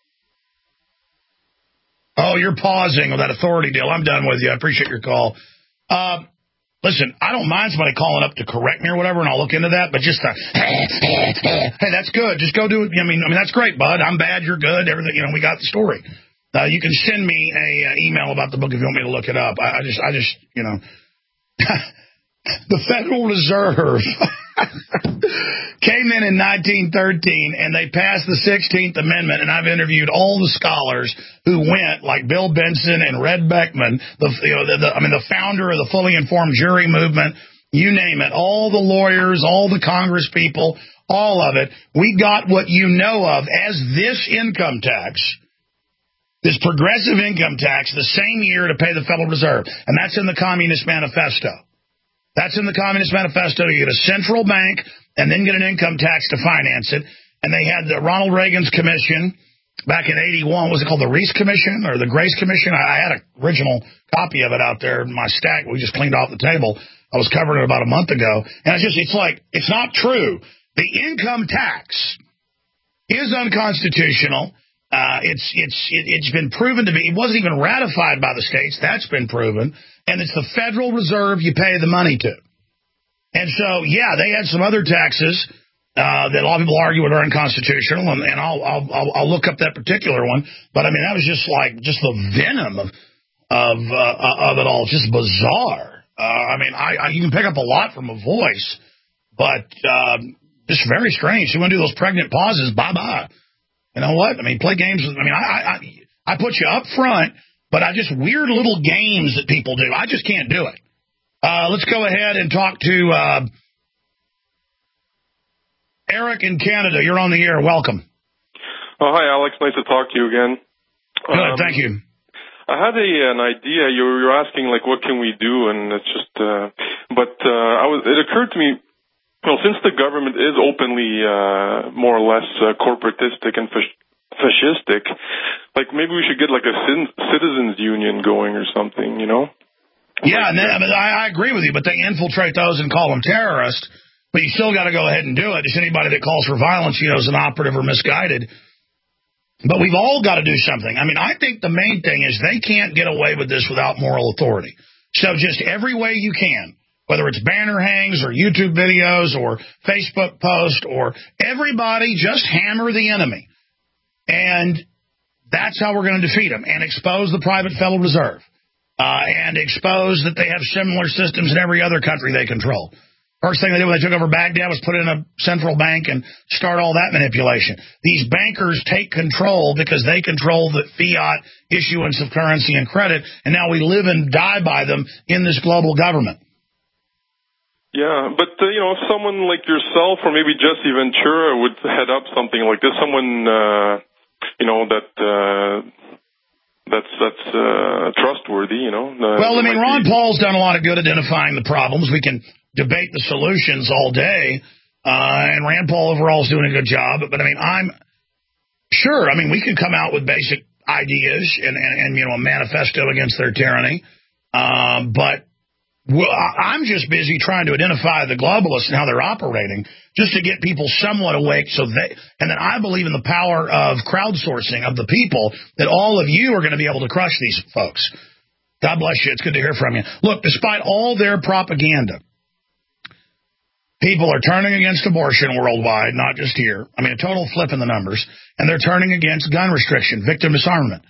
Oh, you're pausing with that authority deal. I'm done with you. I appreciate your call. Uh, listen, I don't mind somebody calling up to correct me or whatever, and I'll look into that. But just the, hey, that's good. Just go do it. I mean, I mean that's great, bud. I'm bad. You're good. Everything. You know, we got the story. Uh, you can send me a uh, email about the book if you want me to look it up. I, I just, I just, you know, the Federal Reserve came in in nineteen thirteen, and they passed the sixteenth Amendment, and I've interviewed all the scholars who went, like Bill Benson and Red Beckman, the, you know, the, the, I mean, the founder of the fully informed jury movement, you name it, all the lawyers, all the Congress people, all of it. We got what you know of as this income tax, this progressive income tax, the same year to pay the Federal Reserve, and that's in the Communist Manifesto. That's in the Communist Manifesto. You get a central bank and then get an income tax to finance it. And they had the Ronald Reagan's commission back in eighty-one. Was it called the Reese Commission or the Grace Commission? I, I had an original copy of it out there in my stack. We just cleaned off the table. I was covering it about a month ago. And it's just, it's like, it's not true. The income tax is unconstitutional. Uh, it's, it's, it, it's been proven to be, it wasn't even ratified by the states. That's been proven. And it's the Federal Reserve you pay the money to. And so, yeah, they had some other taxes uh, that a lot of people argue are unconstitutional, and, and I'll, I'll I'll look up that particular one. But I mean, that was just like just the venom of of uh, of it all, just bizarre. Uh, I mean, I, I you can pick up a lot from a voice, but um, just very strange. You want to do those pregnant pauses? Bye bye. You know what? I mean, play games. With, I mean, I I, I put you up front. But I just weird little games that people do. I just can't do it. Uh, let's go ahead and talk to uh, Eric in Canada. You're on the air. Welcome. Oh, hi, Alex. Nice to talk to you again. Good. Um, thank you. I had a, an idea. You were, you were asking, like, what can we do? And it's just, uh, but uh, I was. It occurred to me, well, since the government is openly uh, more or less uh, corporatistic and fasc- fascistic, like maybe we should get like a citizens union going or something, you know? Yeah, and then, I, mean, I, I agree with you, but they infiltrate those and call them terrorists, but you still got to go ahead and do it. Just anybody that calls for violence, you know, is an operative or misguided. But we've all got to do something. I mean, I think the main thing is they can't get away with this without moral authority. So just every way you can, whether it's banner hangs or YouTube videos or Facebook posts or everybody, just hammer the enemy. And that's how we're going to defeat them and expose the private Federal Reserve uh, and expose that they have similar systems in every other country they control. First thing they did when they took over Baghdad was put in a central bank and start all that manipulation. These bankers take control because they control the fiat issuance of currency and credit, and now we live and die by them in this global government. Yeah, but, uh, you know, if someone like yourself or maybe Jesse Ventura would head up something like this, someone, uh, you know, that... Uh, That's that's uh, trustworthy, you know. Uh, well, I mean, Ron Paul's done a lot of good identifying the problems. We can debate the solutions all day, uh, and Rand Paul overall is doing a good job. But, I mean, I'm sure, I mean, we could come out with basic ideas and, and, and you know, a manifesto against their tyranny. Um, but well, I'm just busy trying to identify the globalists and how they're operating, just to get people somewhat awake. So they, and then I believe in the power of crowdsourcing of the people, that all of you are going to be able to crush these folks. God bless you. It's good to hear from you. Look, despite all their propaganda, people are turning against abortion worldwide, not just here. I mean, a total flip in the numbers. And they're turning against gun restriction, victim disarmament.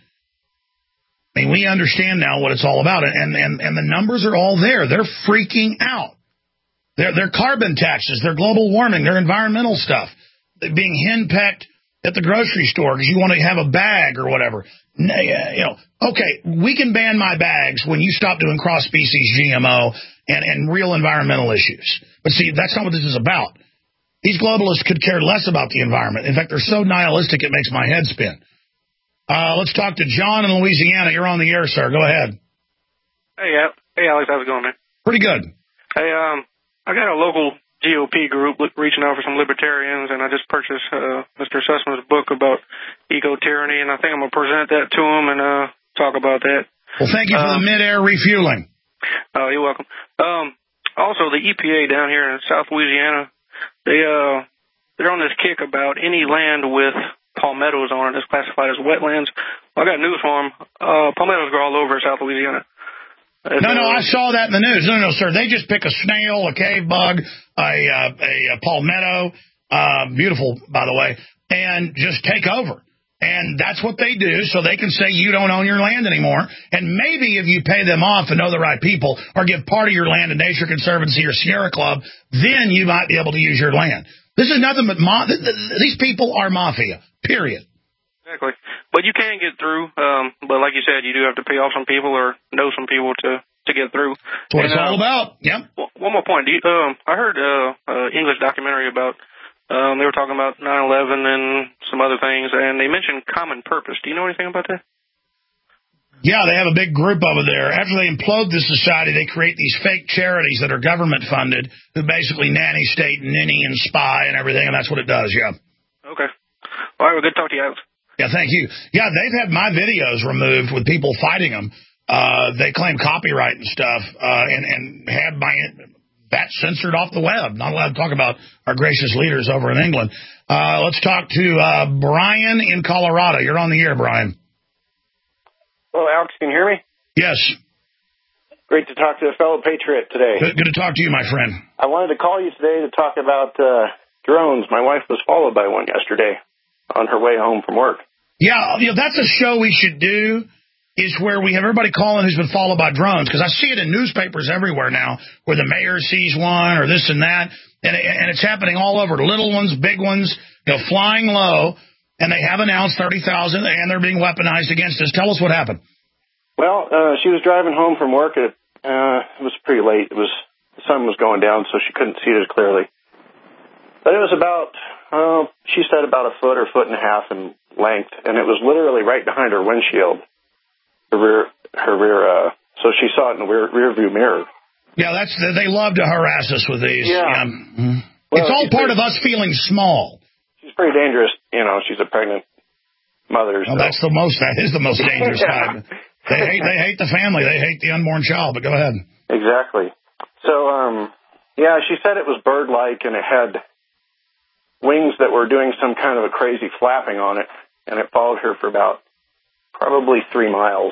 I mean, we understand now what it's all about, and, and, and the numbers are all there. They're freaking out. Their their carbon taxes, their global warming, their environmental stuff, they're being henpecked at the grocery store because you want to have a bag or whatever. You know, okay, we can ban my bags when you stop doing cross-species G M O and, and real environmental issues. But see, that's not what this is about. These globalists could care less about the environment. In fact, they're so nihilistic it makes my head spin. Uh, let's talk to John in Louisiana. You're on the air, sir. Go ahead. Hey, hey, Alex, how's it going, man? Pretty good. Hey, um, I got a local G O P group reaching out for some libertarians, and I just purchased uh, Mister Sussman's book about eco-tyranny, and I think I'm going to present that to them and uh, talk about that. Well, thank you for um, the mid-air refueling. Oh, you're welcome. Um, also, the E P A down here in South Louisiana, they, uh, they're on this kick about any land with palmettos on it is classified as wetlands. Well, I got news for them. Uh, palmettos grow all over South Louisiana. No, no, I saw that in the news. No, no, sir. They just pick a snail, a cave bug, a, uh, a, a palmetto, uh, beautiful, by the way, and just take over. And that's what they do, so they can say you don't own your land anymore. And maybe if you pay them off and know the right people, or give part of your land to Nature Conservancy or Sierra Club, then you might be able to use your land. This is nothing but ma- these people are mafia, period. Exactly. But you can get through. Um, but like you said, you do have to pay off some people or know some people to, to get through. That's what and, it's all uh, about. Yep. One more point. Do you, um, I heard uh, uh, English documentary about, um, they were talking about nine eleven and some other things, and they mentioned common purpose. Do you know anything about that? Yeah, they have a big group over there. After they implode the society, they create these fake charities that are government-funded who basically nanny state and ninny and spy and everything, and that's what it does, yeah. Okay. All right, well, good to talk to you, Alex. Yeah, thank you. Yeah, they've had my videos removed with people fighting them. Uh, they claim copyright and stuff, uh, and, and had my that censored off the web. Not allowed to talk about our gracious leaders over in England. Uh, let's talk to uh, Brian in Colorado. You're on the air, Brian. Hello, Alex. Can you hear me? Yes. Great to talk to a fellow patriot today. Good, good to talk to you, my friend. I wanted to call you today to talk about uh, drones. My wife was followed by one yesterday on her way home from work. Yeah, you know, that's a show we should do, is where we have everybody calling who's been followed by drones, because I see it in newspapers everywhere now, where the mayor sees one or this and that, and, it, and it's happening all over. Little ones, big ones, you know, flying low, and they have announced thirty thousand, and they're being weaponized against us. Tell us what happened. Well, uh, she was driving home from work. At, uh, it was pretty late. It was the sun was going down, so she couldn't see it as clearly. But it was about, uh, she said about a foot or foot and a half in length, and it was literally right behind her windshield, her rear, her rear. Uh, so she saw it in the rear, rear view mirror. Yeah, that's they love to harass us with these. Yeah, yeah. Mm-hmm. Well, it's all part pretty, of us feeling small. She's pretty dangerous, you know. She's a pregnant mother. Well, so. that's the most. That is the most dangerous yeah. type. They hate. They hate the family. They hate the unborn child. But go ahead. Exactly. So, um, yeah, she said it was bird-like, and it had wings that were doing some kind of a crazy flapping on it, and it followed her for about probably three miles.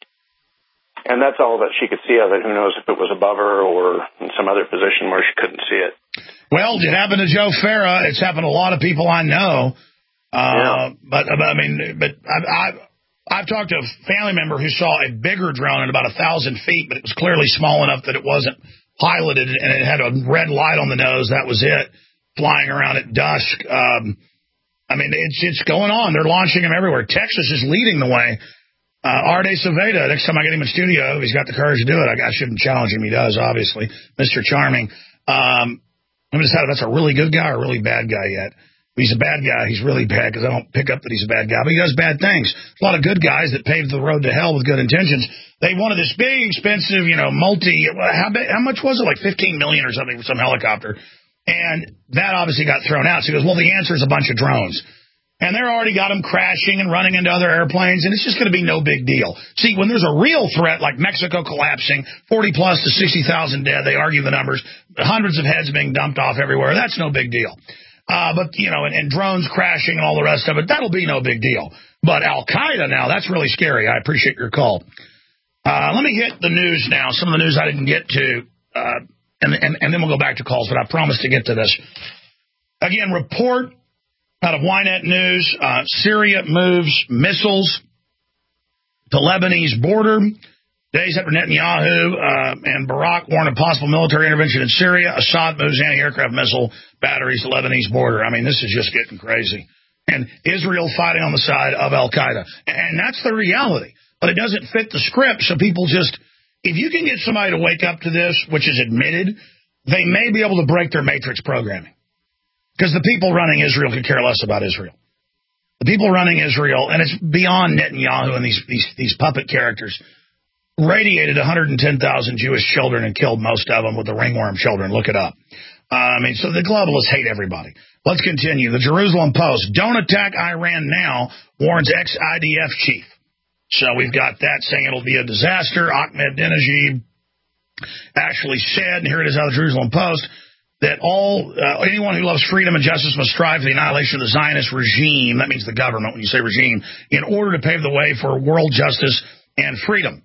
And that's all that she could see of it. Who knows if it was above her or in some other position where she couldn't see it. Well, it happened to Joe Farah. It's happened to a lot of people I know. Uh, yeah. But, I mean, but I've, I've, I've talked to a family member who saw a bigger drone at about a thousand feet, but it was clearly small enough that it wasn't piloted, and it had a red light on the nose. That was it, flying around at dusk. Um, I mean, it's it's going on. They're launching them everywhere. Texas is leading the way. Uh, Arde Saveda, next time I get him in studio, he's got the courage to do it. I, I shouldn't challenge him. He does, obviously. Mister Charming. Um, I'm going to decide if that's a really good guy or a really bad guy yet. If he's a bad guy, he's really bad because I don't pick up that he's a bad guy. But he does bad things. There's a lot of good guys that paved the road to hell with good intentions. They wanted this big, expensive, you know, multi, how, how much was it? Like fifteen million dollars or something for some helicopter. And that obviously got thrown out. So he goes, well, the answer is a bunch of drones. And they're already got them crashing and running into other airplanes, and it's just going to be no big deal. See, when there's a real threat like Mexico collapsing, forty plus to sixty thousand dead, they argue the numbers, hundreds of heads being dumped off everywhere, that's no big deal. Uh, but, you know, and, and drones crashing and all the rest of it, that'll be no big deal. But Al-Qaeda now, that's really scary. I appreciate your call. Uh, let me hit the news now, some of the news I didn't get to, uh, and, and, and then we'll go back to calls, but I promise to get to this. Again, report out of Ynet News, uh, Syria moves missiles to Lebanese border. Days after Netanyahu uh, and Barak warn of possible military intervention in Syria, Assad moves anti-aircraft missile batteries to Lebanese border. I mean, this is just getting crazy. And Israel fighting on the side of Al-Qaeda. And that's the reality. But it doesn't fit the script, so people just, if you can get somebody to wake up to this, which is admitted, they may be able to break their matrix programming. Because the people running Israel could care less about Israel. The people running Israel, and it's beyond Netanyahu and these these, these puppet characters, radiated one hundred ten thousand Jewish children and killed most of them with the ringworm children. Look it up. Uh, I mean, so the globalists hate everybody. Let's continue. The Jerusalem Post, don't attack Iran now, warns ex-I D F chief. So we've got that saying it'll be a disaster. Ahmadinejad actually said, and here it is out of the Jerusalem Post, that all uh, anyone who loves freedom and justice must strive for the annihilation of the Zionist regime, that means the government when you say regime, in order to pave the way for world justice and freedom.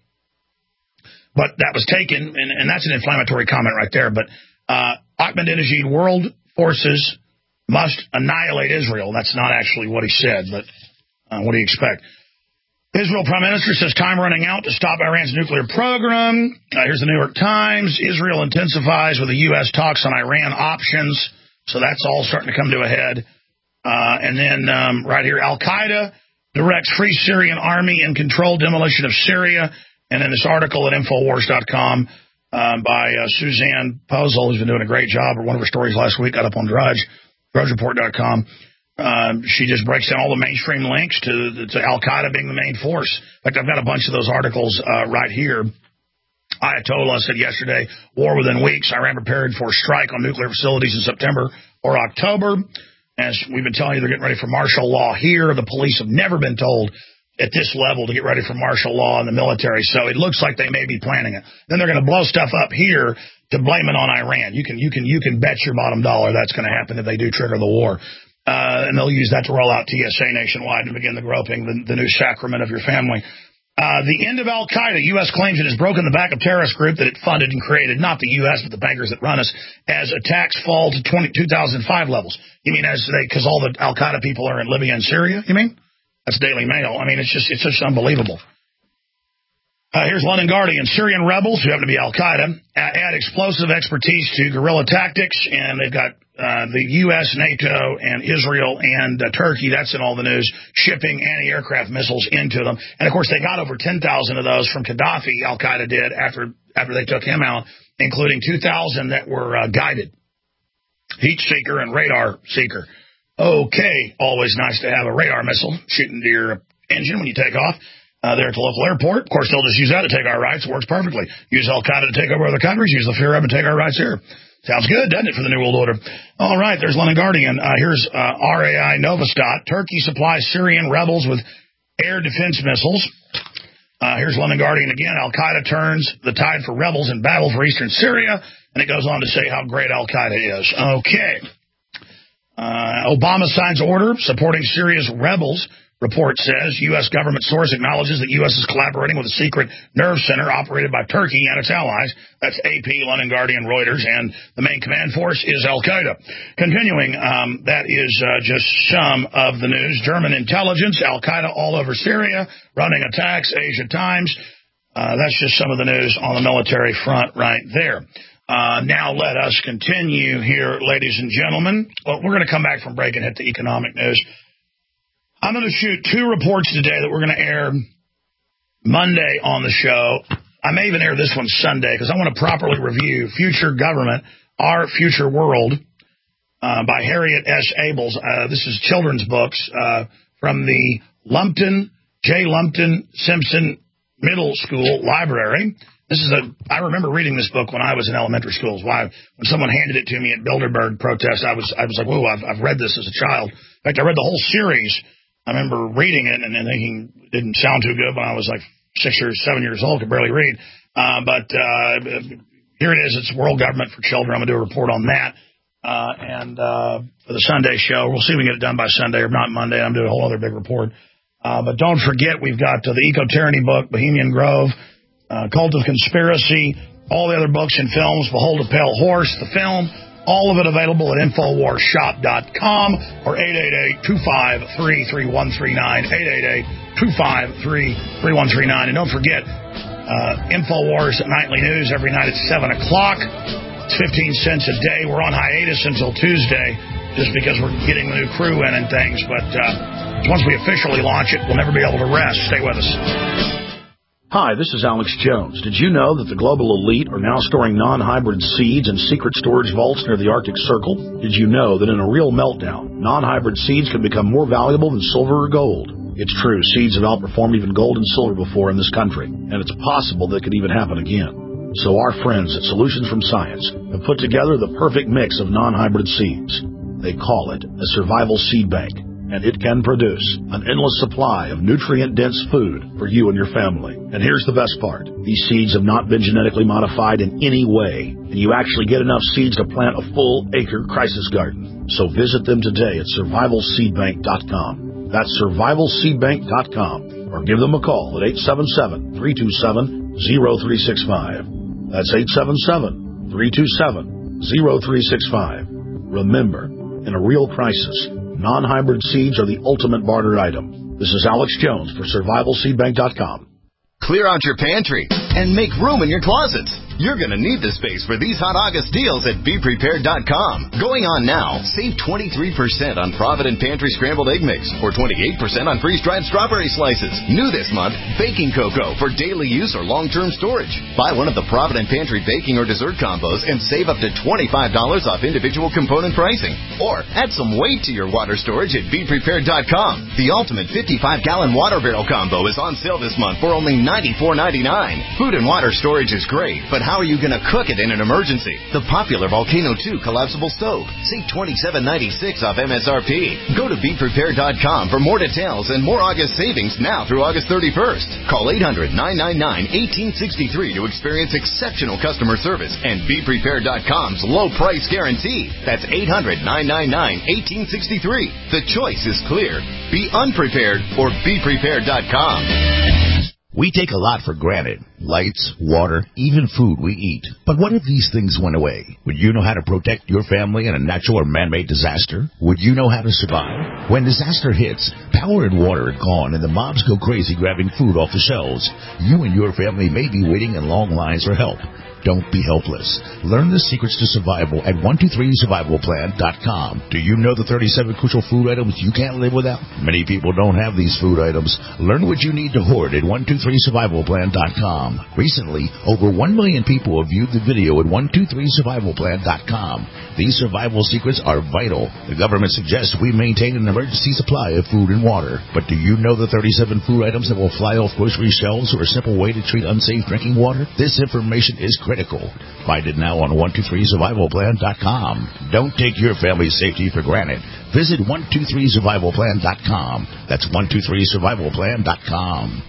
But that was taken, and, and that's an inflammatory comment right there, but uh, Ahmadinejad, world forces must annihilate Israel. That's not actually what he said, but uh, what do you expect? Israel Prime Minister says time running out to stop Iran's nuclear program. Uh, here's the New York Times. Israel intensifies with the U S talks on Iran options. So that's all starting to come to a head. Uh, and then um, right here, Al-Qaeda directs Free Syrian Army in controlled demolition of Syria. And then this article at Infowars dot com uh, by uh, Suzanne Posel, who's been doing a great job. One of her stories last week got up on Drudge, Drudge Report dot com. Um, she just breaks down all the mainstream links to, to Al-Qaeda being the main force. In fact, I've got a bunch of those articles uh, right here. Ayatollah said yesterday, war within weeks. Iran prepared for a strike on nuclear facilities in September or October. As we've been telling you, they're getting ready for martial law here. The police have never been told at this level to get ready for martial law in the military. So it looks like they may be planning it. Then they're going to blow stuff up here to blame it on Iran. You can, you can, you can bet your bottom dollar that's going to happen if they do trigger the war. Uh, and they'll use that to roll out T S A nationwide and begin the groping, the, the new sacrament of your family. Uh, the end of Al-Qaeda. U S claims it has broken the back of terrorist group that it funded and created, not the U S, but the bankers that run us, as attacks fall to two thousand five levels. You mean as they, because all the Al-Qaeda people are in Libya and Syria, you mean? That's Daily Mail. I mean, it's just, it's just unbelievable. Uh, here's London Guardian. Syrian rebels, who happen to be Al-Qaeda, add explosive expertise to guerrilla tactics, and they've got uh, the U S, NATO, and Israel, and uh, Turkey, that's in all the news, shipping anti-aircraft missiles into them. And, of course, they got over ten thousand of those from Gaddafi, Al-Qaeda did, after after they took him out, including two thousand that were uh, guided. Heat seeker and radar seeker. Okay, always nice to have a radar missile shooting to your engine when you take off. Uh, there at the local airport. Of course, they'll just use that to take our rights. It works perfectly. Use Al-Qaeda to take over other countries. Use the fear of and take our rights here. Sounds good, doesn't it, for the New World Order? All right, there's London Guardian. Uh, here's uh, R A I Novastat. Turkey supplies Syrian rebels with air defense missiles. Uh, here's London Guardian again. Al-Qaeda turns the tide for rebels in battle for eastern Syria. And it goes on to say how great Al-Qaeda is. Okay. Uh, Obama signs order supporting Syria's rebels. Report says U S government source acknowledges that U S is collaborating with a secret nerve center operated by Turkey and its allies. That's A P, London Guardian, Reuters, and the main command force is Al-Qaeda. Continuing, um, that is uh, just some of the news. German intelligence, Al-Qaeda all over Syria, running attacks, Asia Times. Uh, that's just some of the news on the military front right there. Uh, now let us continue here, ladies and gentlemen. Well, we're going to come back from break and hit the economic news. I'm going to shoot two reports today that we're going to air Monday on the show. I may even air this one Sunday because I want to properly review Future Government, Our Future World uh, by Harriet S. Abels. Uh, this is children's books uh, from the Lumpton, J. Lumpton Simpson Middle School Library. This is a, I remember reading this book when I was in elementary schools. Why, when someone handed it to me at Bilderberg protest, I was, I was like, whoa, I've, I've read this as a child. In fact, I read the whole series. I remember reading it and, and thinking it didn't sound too good when I was like six or seven years old, could barely read. Uh, but, uh, here it is. It's World Government for Children. I'm going to do a report on that. Uh, and, uh, for the Sunday show, we'll see if we can get it done by Sunday or not Monday. I'm doing a whole other big report. Uh, but don't forget, we've got uh, the Eco-Tyranny book, Bohemian Grove, Uh, Cult of Conspiracy, all the other books and films, Behold a Pale Horse, the film, all of it available at Infowars Shop dot com or eight eight eight, two five three, three one three nine, eight eight eight, two five three, three one three nine. And don't forget, uh, Infowars Nightly News every night at seven o'clock. It's fifteen cents a day. We're on hiatus until Tuesday just because we're getting the new crew in and things. But uh, once we officially launch it, we'll never be able to rest. Stay with us. Hi, this is Alex Jones. Did you know that the global elite are now storing non-hybrid seeds in secret storage vaults near the Arctic Circle? Did you know that in a real meltdown, non-hybrid seeds can become more valuable than silver or gold? It's true, seeds have outperformed even gold and silver before in this country, and it's possible that could even happen again. So our friends at Solutions from Science have put together the perfect mix of non-hybrid seeds. They call it a survival seed bank, and it can produce an endless supply of nutrient-dense food for you and your family. And here's the best part. These seeds have not been genetically modified in any way, and you actually get enough seeds to plant a full-acre crisis garden. So visit them today at survival seed bank dot com. That's survival seed bank dot com. Or give them a call at eight seven seven, three two seven, zero three six five. That's eight seven seven, three two seven, zero three six five. Remember, in a real crisis, non-hybrid seeds are the ultimate barter item. This is Alex Jones for survival seed bank dot com. Clear out your pantry and make room in your closets. You're going to need the space for these hot August deals at be prepared dot com. Going on now, save twenty-three percent on Provident Pantry Scrambled Egg Mix or twenty-eight percent on freeze-dried strawberry slices. New this month, baking cocoa for daily use or long-term storage. Buy one of the Provident Pantry baking or dessert combos and save up to twenty-five dollars off individual component pricing. Or add some weight to your water storage at be prepared dot com. The ultimate fifty-five gallon water barrel combo is on sale this month for only ninety-four ninety-nine. Food and water storage is great, but how are you going to cook it in an emergency? The popular Volcano two collapsible stove. Save twenty-seven ninety-six off M S R P. Go to be prepared dot com for more details and more August savings now through August thirty-first. Call eight hundred, nine nine nine, one eight six three to experience exceptional customer service and be prepared dot com's low price guarantee. That's eight hundred, nine nine nine, one eight six three. The choice is clear. Be unprepared or be prepared dot com. We take a lot for granted. Lights, water, even food we eat. But what if these things went away? Would you know how to protect your family in a natural or man-made disaster? Would you know how to survive? When disaster hits, power and water are gone and the mobs go crazy grabbing food off the shelves. You and your family may be waiting in long lines for help. Don't be helpless. Learn the secrets to survival at one two three survival plan dot com. Do you know the thirty-seven crucial food items you can't live without? Many people don't have these food items. Learn what you need to hoard at one two three survival plan dot com. Recently, over one million people have viewed the video at one two three survival plan dot com. These survival secrets are vital. The government suggests we maintain an emergency supply of food and water. But do you know the thirty-seven food items that will fly off grocery shelves or a simple way to treat unsafe drinking water? This information is critical. Find it now on one two three survival plan dot com. Don't take your family's safety for granted. Visit one two three survival plan dot com. That's one two three survival plan dot com.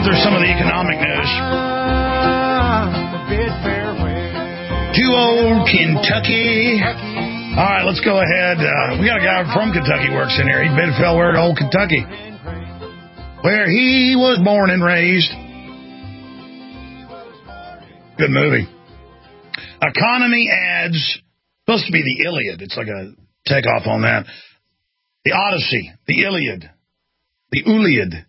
run through some of the economic news. To old Kentucky. All right, let's go ahead. Uh, we got a guy from Kentucky works in here. He bid fell where to old Kentucky, where he was born and raised. Good movie. Economy ads. Supposed to be the Iliad. It's like a takeoff on that. The Odyssey. The Iliad. The Uliad.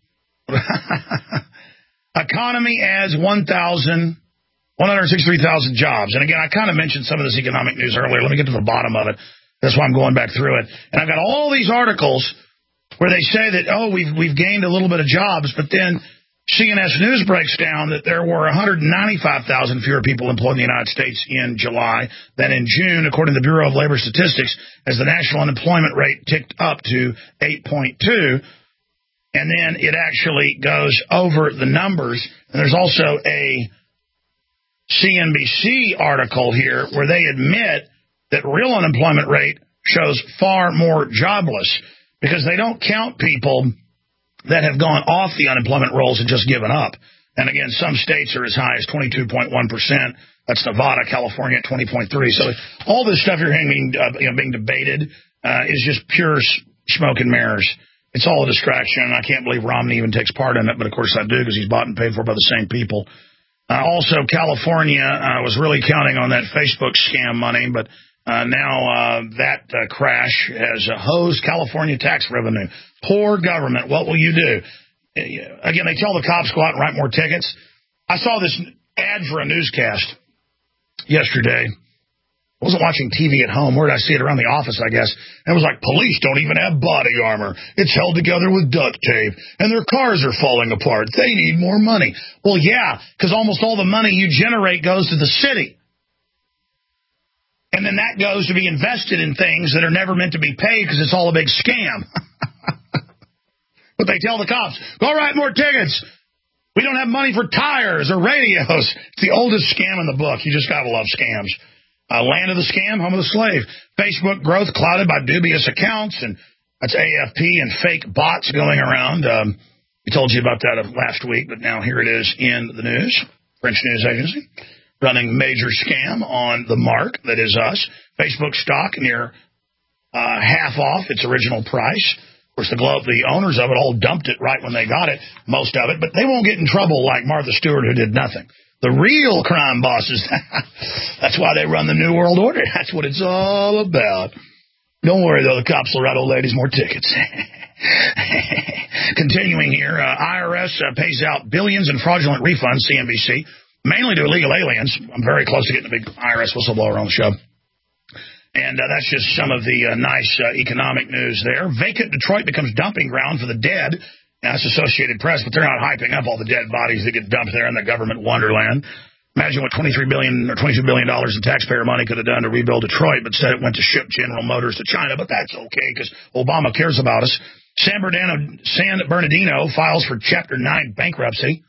Economy adds one thousand, one hundred sixty-three thousand jobs. And again, I kind of mentioned some of this economic news earlier. Let me get to the bottom of it. That's why I'm going back through it. And I've got all these articles where they say that, oh, we've we've gained a little bit of jobs, but then C N S News breaks down that there were one hundred ninety-five thousand fewer people employed in the United States in July than in June, according to the Bureau of Labor Statistics, as the national unemployment rate ticked up to eight point two. And then it actually goes over the numbers. And there's also a C N B C article here where they admit that real unemployment rate shows far more jobless because they don't count people that have gone off the unemployment rolls and just given up. And again, some states are as high as twenty-two point one percent. That's Nevada, California at twenty point three. So all this stuff you're hearing being, uh, you know, being debated uh, is just pure smoke and mirrors. It's all a distraction, and I can't believe Romney even takes part in it, but of course I do because he's bought and paid for by the same people. Uh, also, California uh, was really counting on that Facebook scam money, but uh, now uh, that uh, crash has uh, hosed California tax revenue. Poor government. What will you do? Again, they tell the cops go out and write more tickets. I saw this ad for a newscast yesterday. I wasn't watching T V at home. Where did I see it? Around the office, I guess. And it was like, police don't even have body armor. It's held together with duct tape. And their cars are falling apart. They need more money. Well, yeah, because almost all the money you generate goes to the city. And then that goes to be invested in things that are never meant to be paid because it's all a big scam. But they tell the cops, go write more tickets. We don't have money for tires or radios. It's the oldest scam in the book. You just got to love scams. Uh, land of the scam, home of the slave. Facebook growth clouded by dubious accounts, and that's A F P and fake bots going around. Um, we told you about that last week, but now here it is in the news. French news agency running major scam on the mark that is us. Facebook stock near uh, half off its original price. Of course, the, Globe, the owners of it all dumped it right when they got it, most of it, but they won't get in trouble like Martha Stewart, who did nothing. The real crime bosses, that's why they run the New World Order. That's what it's all about. Don't worry, though, the cops will write old ladies more tickets. Continuing here, uh, I R S uh, pays out billions in fraudulent refunds, C N B C, mainly to illegal aliens. I'm very close to getting a big I R S whistleblower on the show. And uh, that's just some of the uh, nice uh, economic news there. Vacant Detroit becomes dumping ground for the dead. Now, that's Associated Press, but they're not hyping up all the dead bodies that get dumped there in the government wonderland. Imagine what twenty-three billion dollars or twenty-two billion dollars in taxpayer money could have done to rebuild Detroit, but instead it went to ship General Motors to China. But that's okay because Obama cares about us. San Bernardino, San Bernardino files for Chapter nine bankruptcy.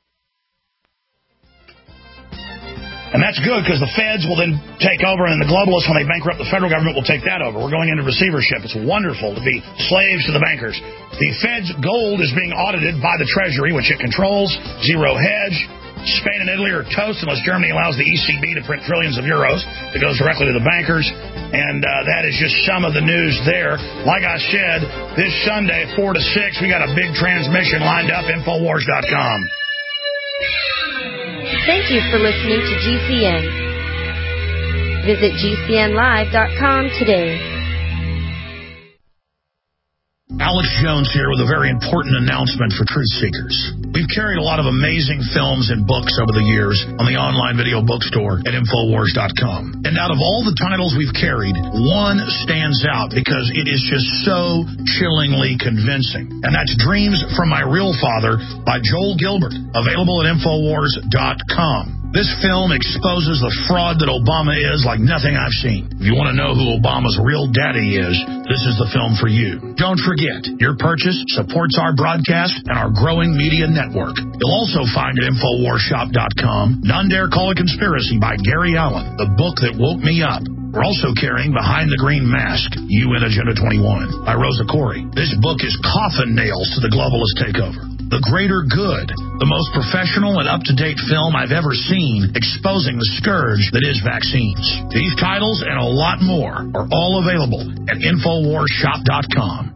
And that's good because the feds will then take over, and the globalists, when they bankrupt the federal government, will take that over. We're going into receivership. It's wonderful to be slaves to the bankers. The Fed's gold is being audited by the Treasury, which it controls. Zero hedge. Spain and Italy are toast unless Germany allows the E C B to print trillions of euros. It goes directly to the bankers. And uh, that is just some of the news there. Like I said, this Sunday, four to six, we got a big transmission lined up, Infowars dot com. Thank you for listening to G C N. Visit G C N live dot com today. Alex Jones here with a very important announcement for truth seekers. We've carried a lot of amazing films and books over the years on the online video bookstore at Infowars dot com. And out of all the titles we've carried, one stands out because it is just so chillingly convincing. And that's Dreams from My Real Father by Joel Gilbert, available at Infowars dot com. This film exposes the fraud that Obama is like nothing I've seen. If you want to know who Obama's real daddy is, this is the film for you. Don't forget, your purchase supports our broadcast and our growing media network. You'll also find at Infowars shop dot com None Dare Call It Conspiracy by Gary Allen, the book that woke me up. We're also carrying Behind the Green Mask, U N Agenda twenty-one, by Rosa Corey. This book is coffin nails to the globalist takeover. The Greater Good, the most professional and up-to-date film I've ever seen exposing the scourge that is vaccines. These titles and a lot more are all available at Infowars Shop dot com.